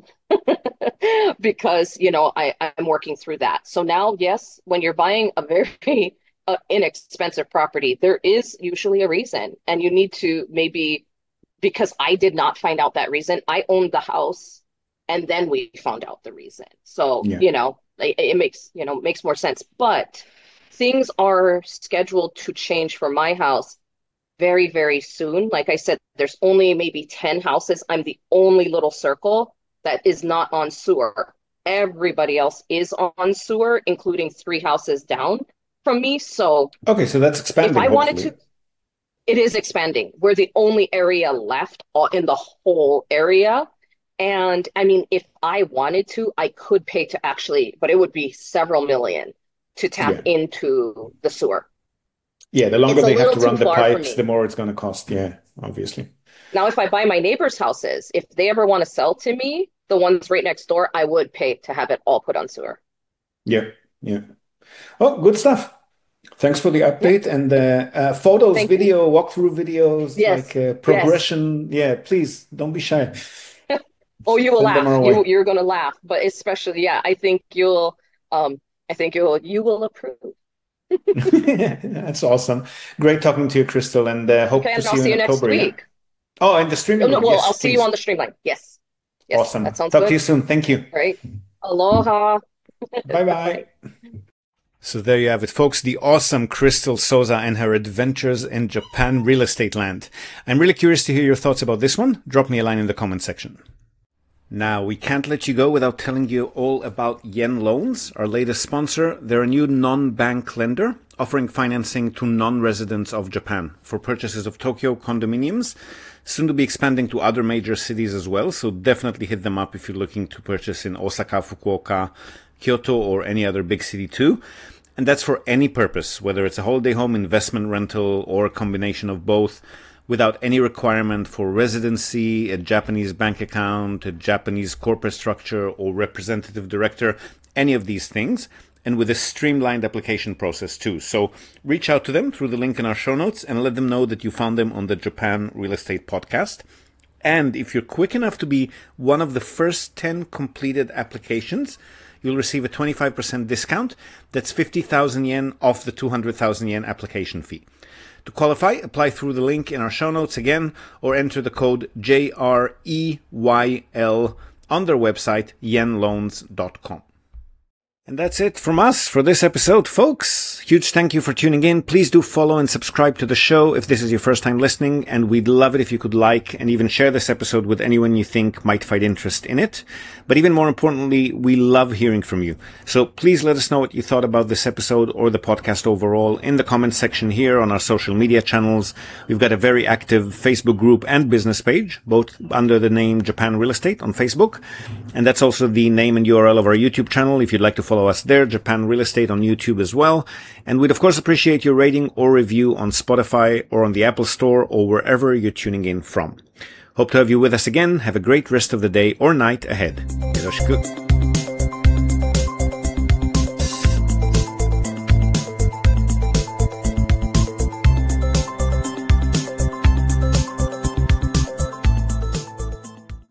because, you know, I, I'm working through that. So now, yes, when you're buying a very uh, inexpensive property, there is usually a reason, and you need to maybe, because I did not find out that reason. I owned the house, and then we found out the reason. So, Yeah. you know, it, it makes, you know, makes more sense. But things are scheduled to change for my house very, very soon. Like I said, there's only maybe ten houses. I'm the only little circle that is not on sewer. Everybody else is on sewer, including three houses down from me. So Okay, so that's if expanding, I wanted hopefully. to, it is expanding. We're the only area left all- in the whole area. And I mean, if I wanted to, I could pay to actually, but it would be several million to tap Yeah. into the sewer. Yeah, the longer It's a they have little to too run the far for pipes, the me. more it's going to cost. Yeah, obviously. Now, if I buy my neighbors' houses, if they ever want to sell to me, the ones right next door, I would pay to have it all put on sewer. Yeah, yeah. Oh, good stuff. Thanks for the Yeah. update and uh, uh, photos, Thank you. video, walkthrough videos, Yes. like uh, Yes. progression. Yeah, please don't be shy. Oh, you will Send them our laugh. You way. you're gonna laugh, but especially, yeah, I think you'll um I think you'll you will approve. That's awesome. Great talking to you, Crystal, and uh, hope Okay, to and see I'll you see in you next October. Yeah. week. Oh, and the Oh, streaming no, room. well, Yes, I'll see you on please. the streamline. Yes. Yes, Awesome. that sounds Talk to good. you soon. Thank you. All right. Aloha. Bye Bye. bye. So there you have it, folks, the awesome Crystal Souza and her adventures in Japan real estate land. I'm really curious to hear your thoughts about this one. Drop me a line in the comment section. Now, we can't let you go without telling you all about Yen Loans, our latest sponsor. They're a new non-bank lender offering financing to non-residents of Japan for purchases of Tokyo condominiums, soon to be expanding to other major cities as well. So definitely hit them up if you're looking to purchase in Osaka, Fukuoka, Kyoto, or any other big city too. And that's for any purpose, whether it's a holiday home, investment rental, or a combination of both, without any requirement for residency, a Japanese bank account, a Japanese corporate structure, or representative director, any of these things, and with a streamlined application process too. So reach out to them through the link in our show notes and let them know that you found them on the Japan Real Estate Podcast. And if you're quick enough to be one of the first ten completed applications, you'll receive a twenty-five percent discount. That's fifty thousand yen off the two hundred thousand yen application fee. To qualify, apply through the link in our show notes again, or enter the code J R E Y L on their website, yen loans dot com. And that's it from us for this episode, folks. Huge thank you for tuning in. Please do follow and subscribe to the show if this is your first time listening, and we'd love it if you could like and even share this episode with anyone you think might find interest in it. But even more importantly, we love hearing from you. So please let us know what you thought about this episode or the podcast overall in the comments section here on our social media channels. We've got a very active Facebook group and business page, both under the name Japan Real Estate on Facebook. And that's also the name and U R L of our YouTube channel if you'd like to follow Follow us there, Japan Real Estate on YouTube as well. And we'd of course appreciate your rating or review on Spotify or on the Apple Store or wherever you're tuning in from. Hope to have you with us again. Have a great rest of the day or night ahead. Yoroshiku.